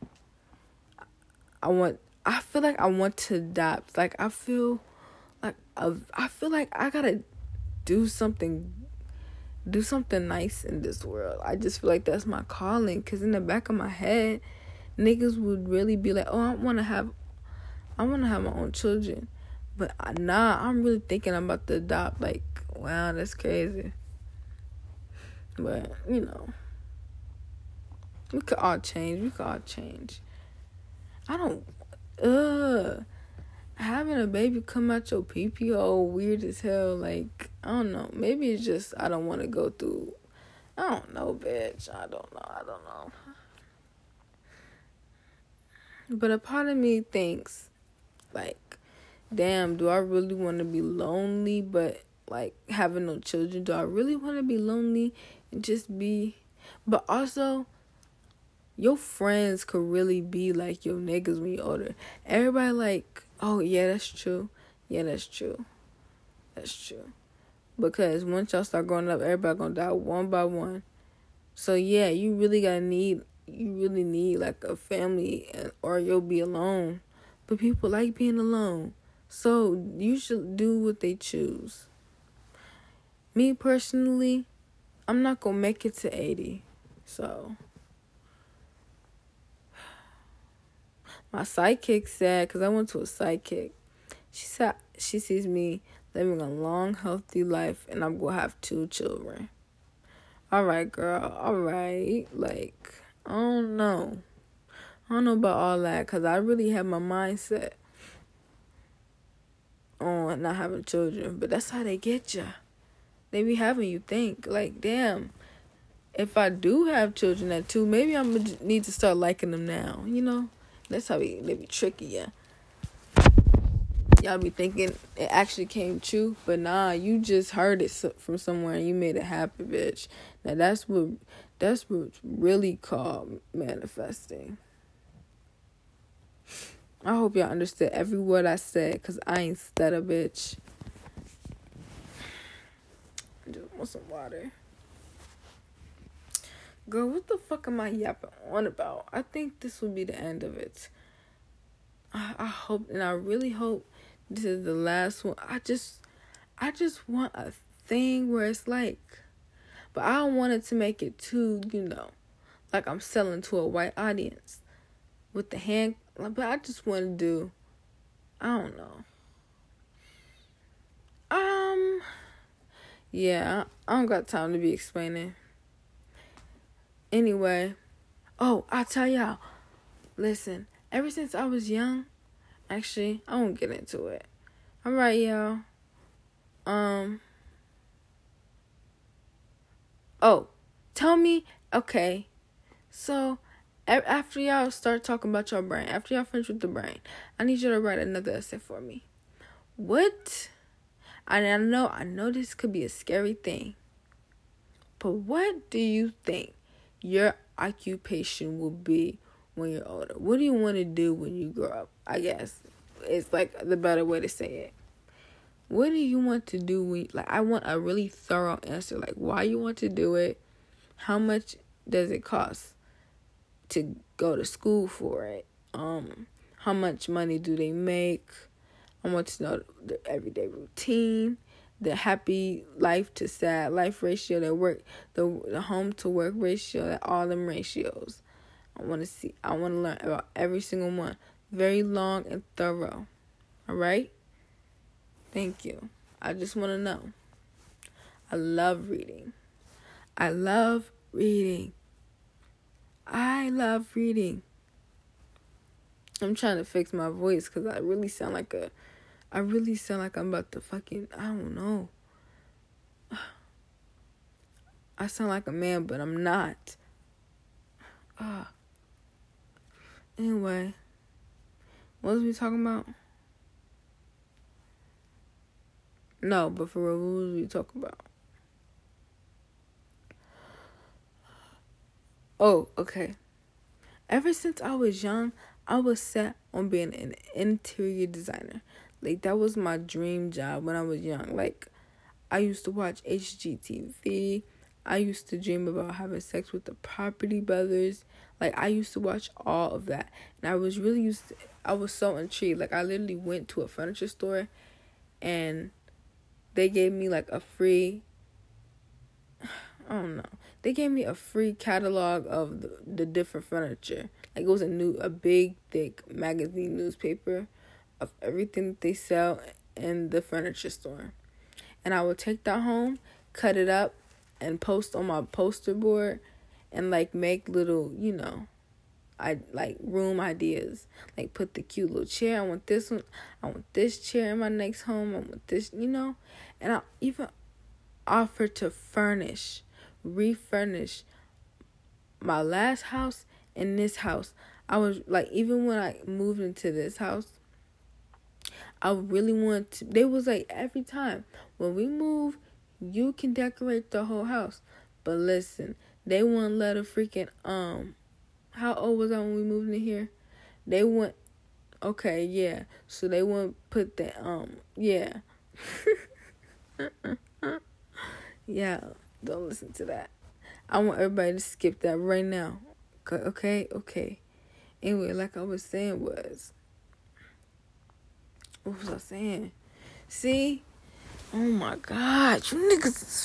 I feel like I want to adopt. Like, I feel like I gotta do something nice in this world. I just feel like that's my calling. Cause in the back of my head, niggas would really be like, oh, I wanna have my own children. But nah, I'm really thinking I'm about to adopt. Like, wow, that's crazy. But, you know, we could all change. I don't, having a baby come out your pee-pee hole weird as hell. Like, I don't know. Maybe it's just I don't want to go through. I don't know, bitch. I don't know. But a part of me thinks, like, damn, do I really want to be lonely but, like, having no children? Do I really want to be lonely and just be... But also, your friends could really be like your niggas when you're older. Everybody like, oh, yeah, that's true. Because once y'all start growing up, everybody gonna die one by one. So, yeah, you really need, like, a family, or you'll be alone. But people like being alone. So, you should do what they choose. Me, personally, I'm not gonna make it to 80. So... My psychic said, because I went to a psychic, she said she sees me living a long, healthy life, and I'm going to have 2 children. All right, girl. All right. Like, I don't know. I don't know about all that, because I really have my mindset on not having children. But that's how they get you. They be having you think, like, damn, if I do have children at 2, maybe I'm going to need to start liking them now, you know? That's how they be tricky, yeah. Y'all be thinking it actually came true, but nah, you just heard it from somewhere and you made it happen, bitch. Now that's what's really called manifesting. I hope y'all understood every word I said, because I ain't stutter, bitch. I just want some water. Girl, what the fuck am I yapping on about? I think this will be the end of it. I hope, and I really hope this is the last one. I just want a thing where it's like, but I don't want it to make it too, you know, like I'm selling to a white audience with the hand. But I just want to do, I don't know. Yeah, I don't got time to be explaining. Anyway, Oh, I'll tell y'all. Listen, ever since I was young, actually, I won't get into it. All right, y'all. Oh, tell me. Okay, so after y'all start talking about your brain, after y'all finish with the brain, I need you to write another essay for me. What? I know this could be a scary thing, but what do you think your occupation will be when you're older? What do you want to do when you grow up? I guess it's like the better way to say it. What do you want to do when, I want a really thorough answer. Like, why you want to do it? How much does it cost to go to school for it? How much money do they make? I want to know the everyday routine, the happy life to sad life ratio, the home to work ratio, all them ratios. I want to learn about every single one. Very long and thorough. All right? Thank you. I just want to know. I love reading. I love reading. I'm trying to fix my voice because I really sound like I'm about to fucking, I don't know. I sound like a man, but I'm not. Anyway, what was we talking about? No, but for real, what was we talking about? Oh, okay. Ever since I was young, I was set on being an interior designer. Like, that was my dream job when I was young. Like, I used to watch HGTV. I used to dream about having sex with the Property Brothers. Like, I used to watch all of that. And I was so intrigued. Like, I literally went to a furniture store and they gave me like a free, I don't know. They gave me a free catalog of the different furniture. Like, it was a big, thick magazine newspaper of everything that they sell in the furniture store. And I would take that home, cut it up, and post on my poster board and, like, make little, room ideas. Like, put the cute little chair. I want this one. I want this chair in my next home. I want this, And I even offered to refurnish my last house and this house. I was, like, even when I moved into this house, I really wanted to. They was like, every time when we move, you can decorate the whole house. But listen, they wouldn't let a freaking, how old was I when we moved in here? They wouldn't, okay, yeah. So they wouldn't put that, yeah. Yeah, don't listen to that. I want everybody to skip that right now. Okay. Anyway, like I was saying what was I saying? See? Oh my God, you niggas is...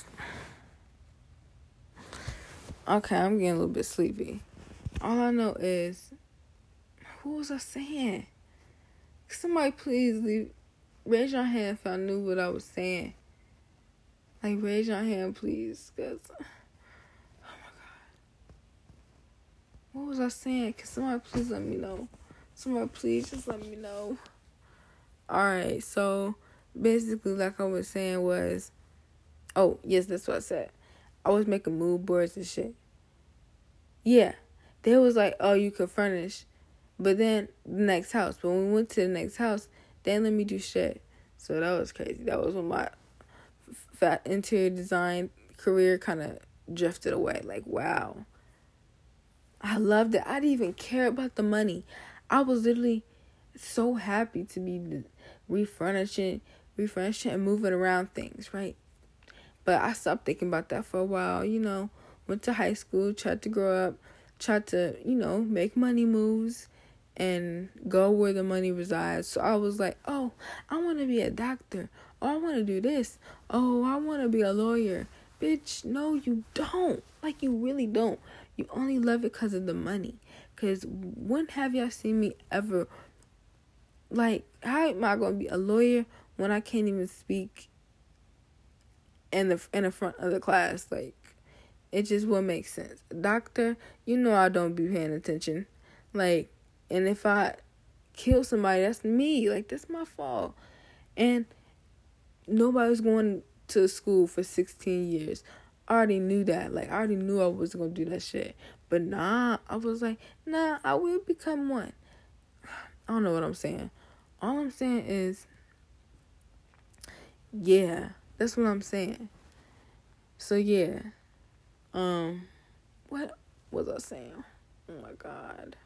Okay, I'm getting a little bit sleepy. All I know is, what was I saying? Somebody please raise your hand if I knew what I was saying. Like, raise your hand, please, because, oh my God. What was I saying? Can somebody please let me know? Somebody please just let me know. Alright, so, basically, like I was saying was, oh, yes, that's what I said. I was making mood boards and shit. Yeah. They was like, oh, you could furnish. But then, the next house. But when we went to the next house, they didn't let me do shit. So that was crazy. That was when my interior design career kind of drifted away. Like, wow. I loved it. I didn't even care about the money. I was literally so happy to be refurnishing and moving around things, right? But I stopped thinking about that for a while, Went to high school, tried to grow up, tried to, make money moves and go where the money resides. So I was like, oh, I want to be a doctor. Oh, I want to do this. Oh, I want to be a lawyer. Bitch, no, you don't. Like, you really don't. You only love it because of the money. Because when have y'all seen me ever... Like, how am I going to be a lawyer when I can't even speak in the front of the class? Like, It just wouldn't make sense. Doctor, I don't be paying attention. Like, and if I kill somebody, that's me. Like, that's my fault. And nobody was going to school for 16 years. I already knew that. Like, I already knew I was going to do that shit. But nah, I was like, nah, I will become one. I don't know what I'm saying. All I'm saying is, yeah, that's what I'm saying. So, yeah. What was I saying? Oh, my God.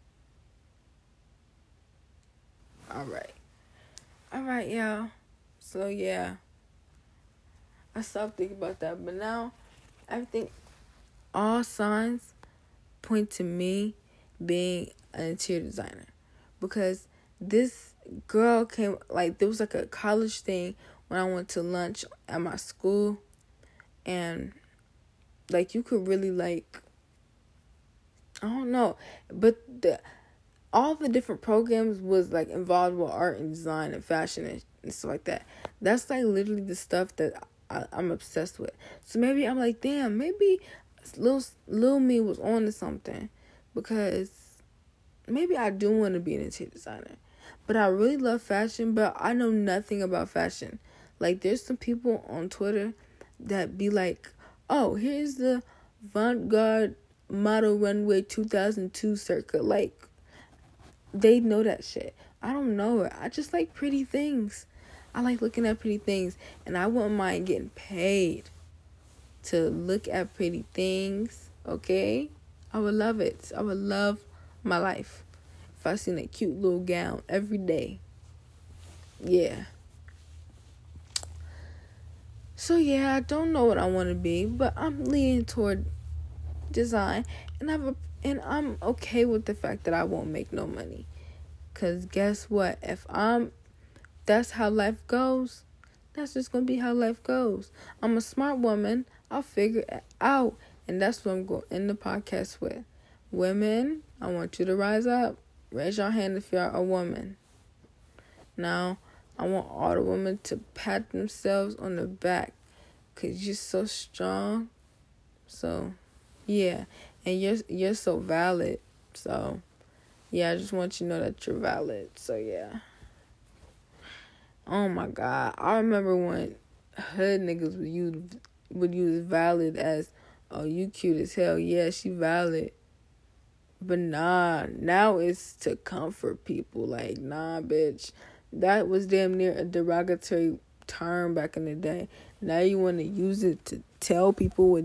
All right, y'all. So, yeah. I stopped thinking about that. But now, everything, all signs point to me being an interior designer. Because this girl came, like, there was like a college thing when I went to lunch at my school. And, like, you could really, like, I don't know. But all the different programs was, like, involved with art and design and fashion and stuff like that. That's, like, literally the stuff that I'm obsessed with. So maybe I'm like, damn, maybe little me was on to something. Because maybe I do want to be an interior designer. But I really love fashion, but I know nothing about fashion. Like, there's some people on Twitter that be like, oh, here's the Vanguard Model Runway 2002 circa. Like, they know that shit. I don't know it. I just like pretty things. I like looking at pretty things. And I wouldn't mind getting paid to look at pretty things. Okay? I would love it. I would love my life if I seen a cute little gown every day. Yeah. So, yeah, I don't know what I want to be, but I'm leaning toward design. And I'm okay with the fact that I won't make no money. Because guess what? That's how life goes. That's just going to be how life goes. I'm a smart woman. I'll figure it out. And that's what I'm going to end the podcast with. Women, I want you to rise up. Raise your hand if you're a woman. Now, I want all the women to pat themselves on the back. Because you're so strong. So, yeah. And you're so valid. So, yeah, I just want you to know that you're valid. So, yeah. Oh, my God. I remember when hood niggas would use valid as, oh, you cute as hell. Yeah, she valid. But nah, now it's to comfort people. Like, nah, bitch. That was damn near a derogatory term back in the day. Now you want to use it to tell people what...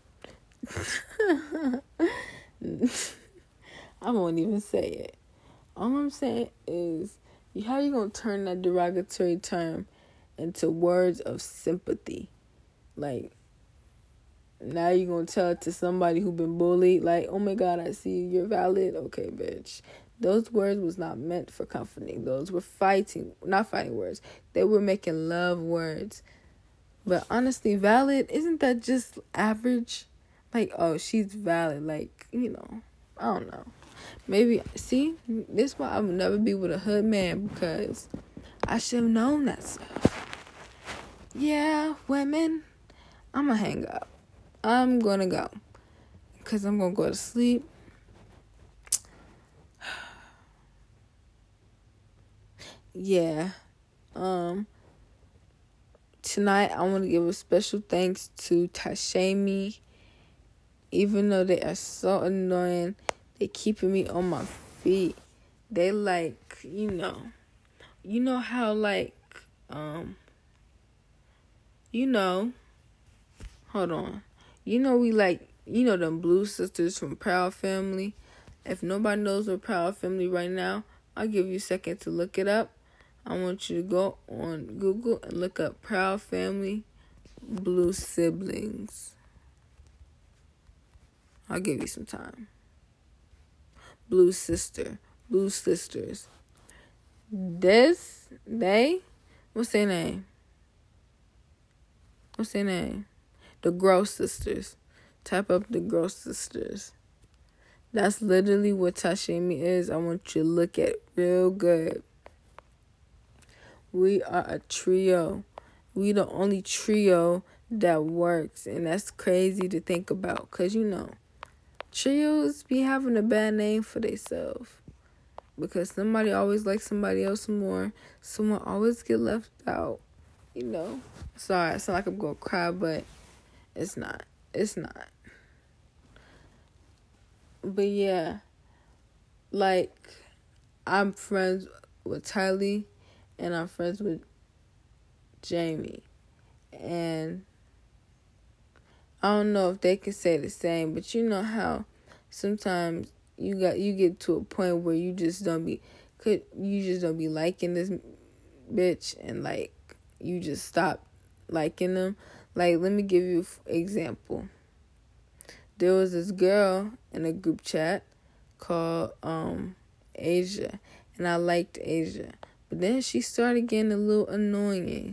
I won't even say it. All I'm saying is, how you gonna turn that derogatory term into words of sympathy? Like, now you gonna tell it to somebody who been bullied, like, oh my God, I see you're valid. Okay, bitch. Those words was not meant for comforting. Those were not fighting words. They were making love words. But honestly, valid, isn't that just average? Like, oh, she's valid. Like, I don't know. Maybe, see, this is why I would never be with a hood man, because I should have known that stuff. Yeah, women, I'm going to hang up. I'm going to go, because I'm going to go to sleep. Yeah. Tonight, I want to give a special thanks to Tashemi. Even though they are so annoying, they keeping me on my feet. They like, you know how like, hold on. We like, them Blue Sisters from Proud Family. If nobody knows what Proud Family right now, I'll give you a second to look it up. I want you to go on Google and look up Proud Family Blue Siblings. I'll give you some time. Blue Sisters. What's their name? The Gross Sisters. Type up the Gross Sisters. That's literally what Tashemi is. I want you to look at it real good. We are a trio. We the only trio that works. And that's crazy to think about. Because, trios be having a bad name for themselves. Because somebody always likes somebody else more. Someone always get left out. Sorry, I sound like I'm going to cry, but it's not. It's not. But yeah, like, I'm friends with Tylee, and I'm friends with Jamie. And I don't know if they can say the same, but you know how sometimes you get to a point where you just don't be liking this bitch, and like you just stop liking them. Like, let me give you an example. There was this girl in a group chat called Asia, and I liked Asia. But then she started getting a little annoying.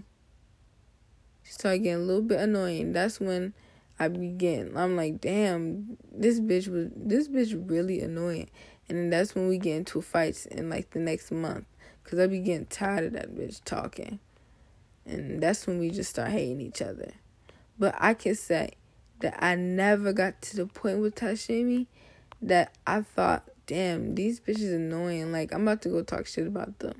That's when I'm like, damn, this bitch really annoying. And then that's when we get into fights in like the next month. Because I be getting tired of that bitch talking. And that's when we just start hating each other. But I can say that I never got to the point with Tashemi that I thought, damn, these bitches annoying. Like, I'm about to go talk shit about them.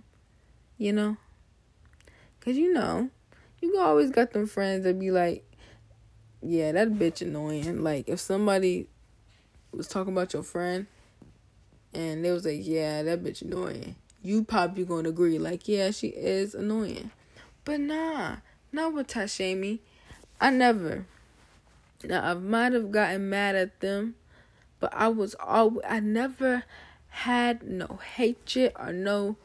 Because, you always got them friends that be like, yeah, that bitch annoying. Like, if somebody was talking about your friend and they was like, yeah, that bitch annoying, you probably gonna agree, like, yeah, she is annoying. But nah, not with Tashemi. I never. Now, I might have gotten mad at them, but I never had no hatred or no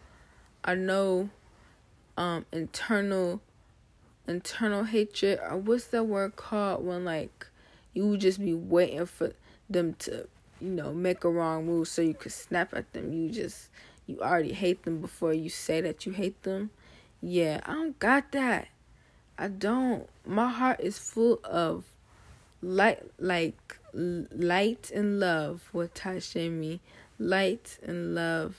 internal hatred, or what's that word called, when like you would just be waiting for them to make a wrong move so you could snap at them. You already hate them before you say that you hate them. Yeah, I don't got that. I don't. My heart is full of light and love with Tashemi. Light and love.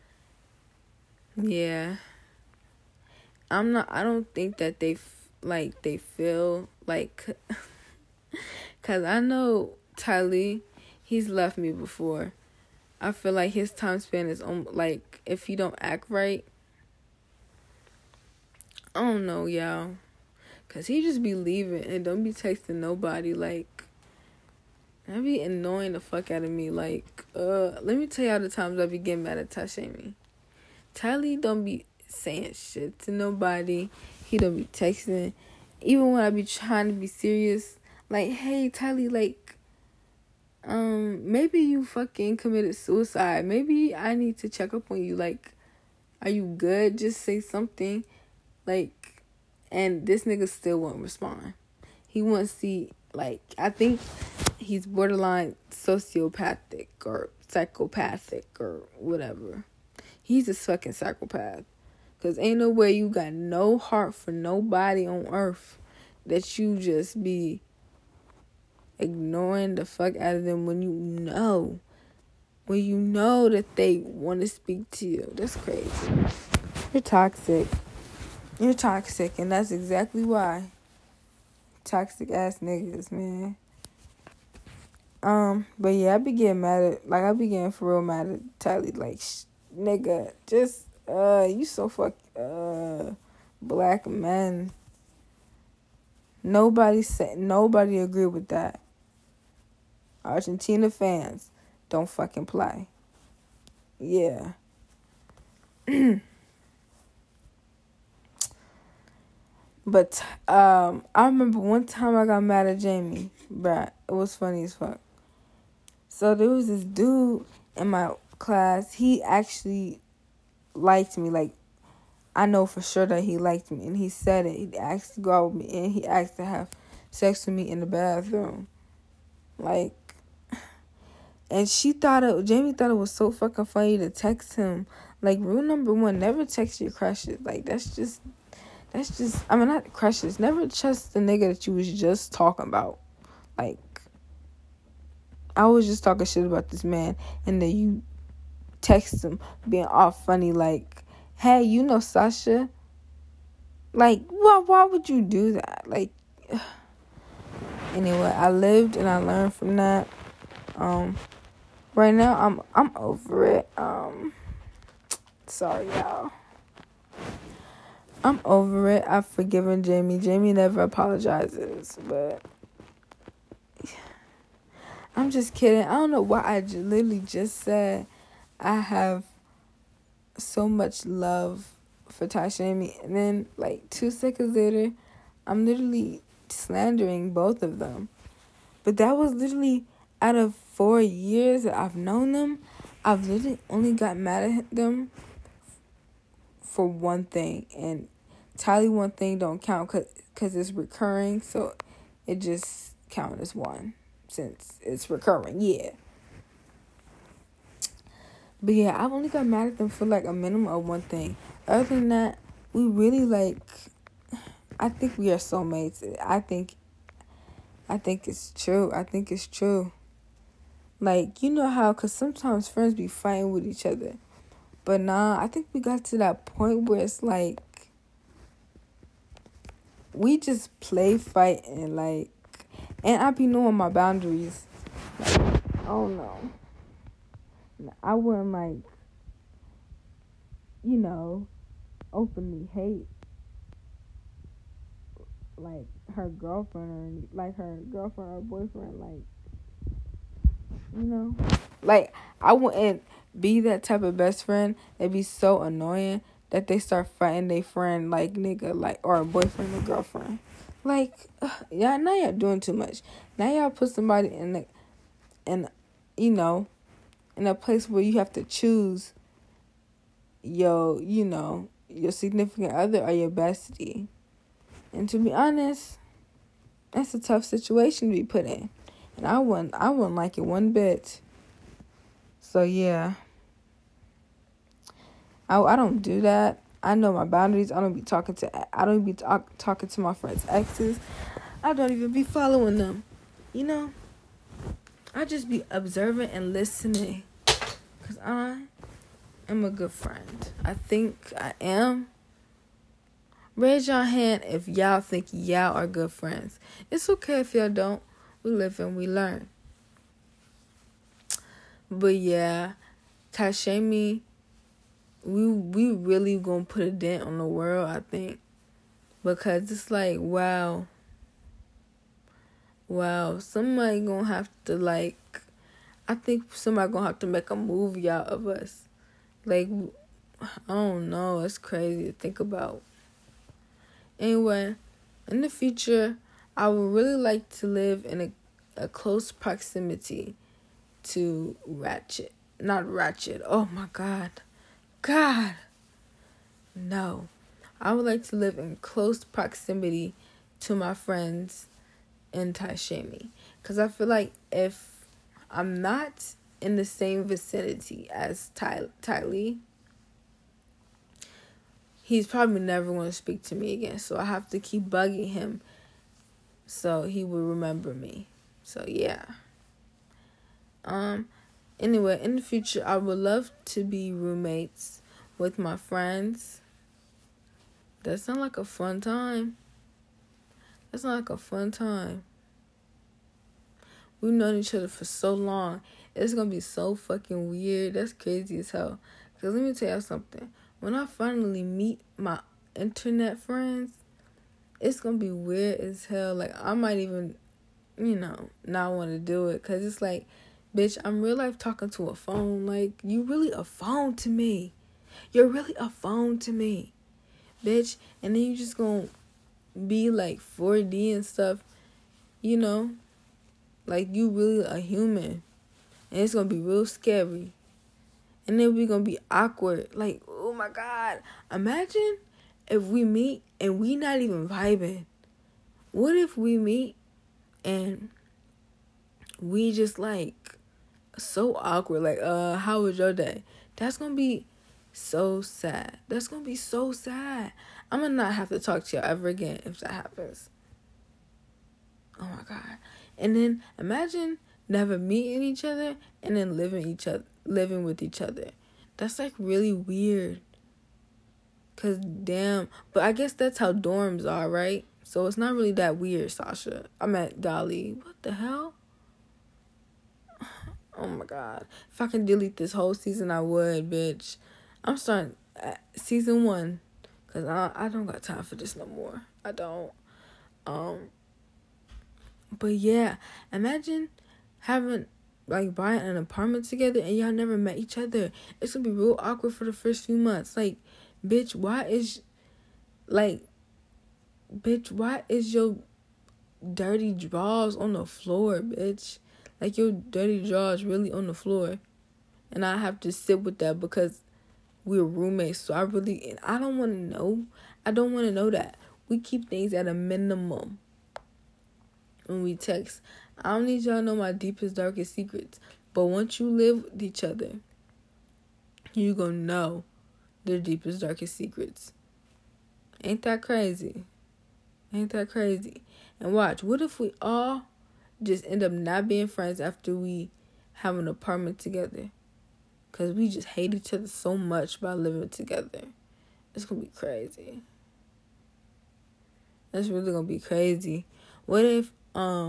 Yeah. I don't think that they feel like, cause I know Tylee, he's left me before. I feel like his time span is like, if he don't act right, I don't know, y'all, cause he just be leaving and don't be texting nobody. Like, that be annoying the fuck out of me. Like, let me tell y'all the times I be getting mad at Tashemi. Tylee don't be saying shit to nobody. He don't be texting. Even when I be trying to be serious, like, hey, Tylee, like, maybe you fucking committed suicide. Maybe I need to check up on you. Like, are you good? Just say something. Like, and this nigga still won't respond. He wants to see, like, I think he's borderline sociopathic or psychopathic or whatever. He's a fucking psychopath. Because ain't no way you got no heart for nobody on earth that you just be ignoring the fuck out of them when you know that they want to speak to you. That's crazy. You're toxic. And that's exactly why. Toxic ass niggas, man. But yeah, I be getting for real mad at Tylee. Like, nigga, just, you so black men. Nobody agree with that. Argentina fans, don't fucking play. Yeah. But I remember one time I got mad at Jamie, bruh. It was funny as fuck. So there was this dude in my class. He actually liked me. Like, I know for sure that he liked me, and he said it. He asked to go out with me, and he asked to have sex with me in the bathroom. Like, and Jamie thought it was so fucking funny to text him. Like, rule number 1, never text your crushes. Like, that's just, I mean, not crushes. Never trust the nigga that you was just talking about. Like, I was just talking shit about this man, and then you text him being all funny, like, hey, Sasha? Like, why would you do that? Like, Anyway, I lived and I learned from that. Right now I'm over it. Sorry y'all. I'm over it. I've forgiven Jamie. Jamie never apologizes, but I'm just kidding. I don't know why I literally just said I have so much love for Tashemi, and then like 2 seconds later, I'm literally slandering both of them. But that was literally out of 4 years that I've known them, I've literally only got mad at them for one thing, and Tylee one thing don't count because it's recurring, so it just count as one since it's recurring, yeah. But yeah, I've only got mad at them for like a minimum of one thing. Other than that, we really like, I think we are soulmates. I think it's true. I think it's true. Like, you know how, because sometimes friends be fighting with each other. But nah, I think we got to that point where it's like, we just play, fight, and like, and I be knowing my boundaries. Like, I don't know. I wouldn't like, you know, openly hate like her girlfriend or boyfriend, like, you know, like I wouldn't be that type of best friend that'd be so annoying that they start fighting their friend, like, nigga, like, or a boyfriend or girlfriend. Like, y'all, now y'all doing too much. Now y'all put somebody you know, in a place where you have to choose your significant other or your bestie. And to be honest, that's a tough situation to be put in. And I wouldn't like it one bit. So yeah. I don't do that. I know my boundaries. I don't be talking to my friends' exes. I don't even be following them. You know? I just be observing and listening. Because I am a good friend. I think I am. Raise your hand if y'all think y'all are good friends. It's okay if y'all don't. We live and we learn. But yeah, Tashemi, we really gonna put a dent on the world, I think. Because it's like, wow, somebody gonna have to, like, I think somebody gonna have to make a movie out of us. Like, I don't know, it's crazy to think about. Anyway, in the future, I would really like to live in a close proximity to Ratchet. Not Ratchet. Oh my God. No. I would like to live in close proximity to my friends in Tashemi. Because I feel like if I'm not in the same vicinity as Tylee, he's probably never going to speak to me again. So I have to keep bugging him so he will remember me. So yeah. Anyway, in the future, I would love to be roommates with my friends. That sounds like a fun time. We've known each other for so long. It's going to be so fucking weird. That's crazy as hell. Because let me tell y'all something. When I finally meet my internet friends, it's going to be weird as hell. Like, I might even, not want to do it. Because it's like, bitch, I'm real life talking to a phone. Like, you really a phone to me. You're really a phone to me, bitch. And then you just gonna be like 4D and stuff, like you really a human. And it's gonna be real scary. And then we gonna be awkward. Like, oh my God. Imagine if we meet and we not even vibing. What if we meet and we just like so awkward, like, how was your day? That's gonna be so sad. I'm gonna not have to talk to y'all ever again if that happens. Oh my God. And then imagine never meeting each other and then living with each other. That's like really weird. 'Cause damn, but I guess that's how dorms are, right? So it's not really that weird, Sasha. I meant Dolly. What the hell? Oh my God. If I can delete this whole season, I would, bitch. I'm starting at season 1. Because I don't got time for this no more. I don't. But yeah. Imagine having, like, buying an apartment together and y'all never met each other. It's going to be real awkward for the first few months. Like, bitch, why is your dirty drawers on the floor, bitch? Like, your dirty drawers really on the floor. And I have to sit with that because we're roommates. So I don't want to know. I don't want to know that. We keep things at a minimum when we text. I don't need y'all to know my deepest, darkest secrets. But once you live with each other, you gonna know their deepest, darkest secrets. Ain't that crazy? Ain't that crazy? And watch, what if we all just end up not being friends after we have an apartment together? Because we just hate each other so much by living together. It's going to be crazy. That's really going to be crazy. What if, I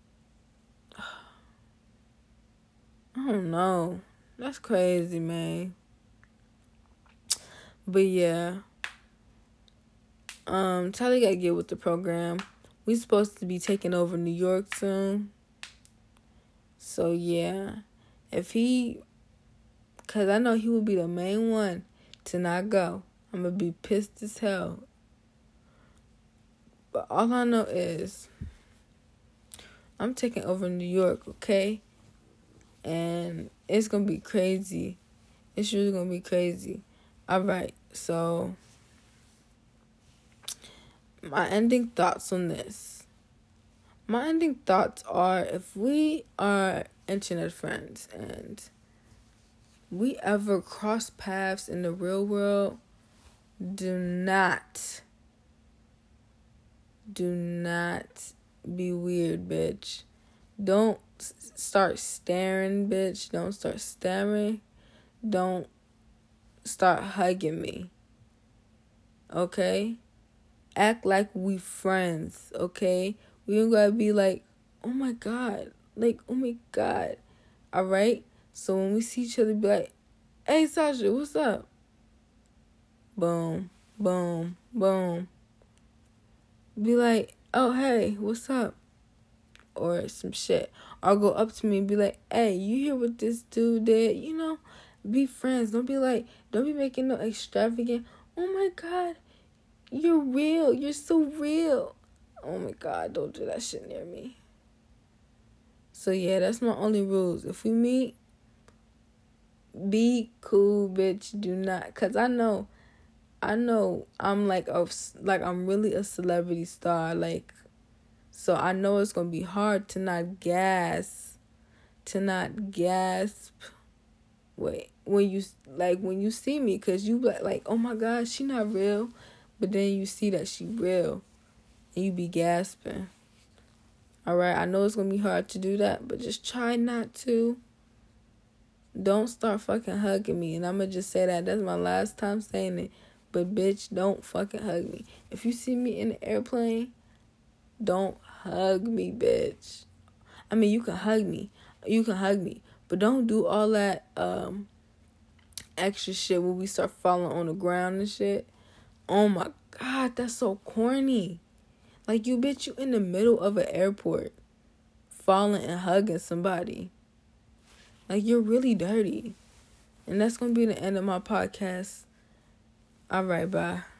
don't know. That's crazy, man. But yeah. Tyler got to get with the program. We supposed to be taking over New York soon. So yeah. Because I know he would be the main one to not go. I'm going to be pissed as hell. But all I know is I'm taking over New York, okay? And it's going to be crazy. It's really going to be crazy. All right, so my ending thoughts on this. My ending thoughts are, if we are internet friends and we ever cross paths in the real world, do not be weird, bitch. Don't start staring, bitch. Don't start staring. Don't start hugging me. Okay? Act like we friends, okay? We don't gotta be like, oh my God. Like, oh my God. Alright? So when we see each other, be like, hey, Sasha, what's up? Boom, boom, boom. Be like, oh, hey, what's up? Or some shit. Or go up to me and be like, hey, you hear what this dude did? You know, be friends. Don't be making no extravagant, oh my God, you're real. You're so real. Oh my God, don't do that shit near me. So yeah, that's my only rules. If we meet, be cool, bitch. Do not, because I know I'm I'm really a celebrity star, like, so I know it's gonna be hard to not gasp. Wait, when you see me, cause you like, oh my God, she not real, but then you see that she real, and you be gasping. All right, I know it's gonna be hard to do that, but just try not to. Don't start fucking hugging me, and I'm gonna just say that. That's my last time saying it. But bitch, don't fucking hug me. If you see me in the airplane, don't hug me, bitch. I mean, you can hug me. But don't do all that extra shit when we start falling on the ground and shit. Oh my God, that's so corny. Like, you in the middle of an airport falling and hugging somebody. Like, you're really dirty. And that's going to be the end of my podcast. All right, bye.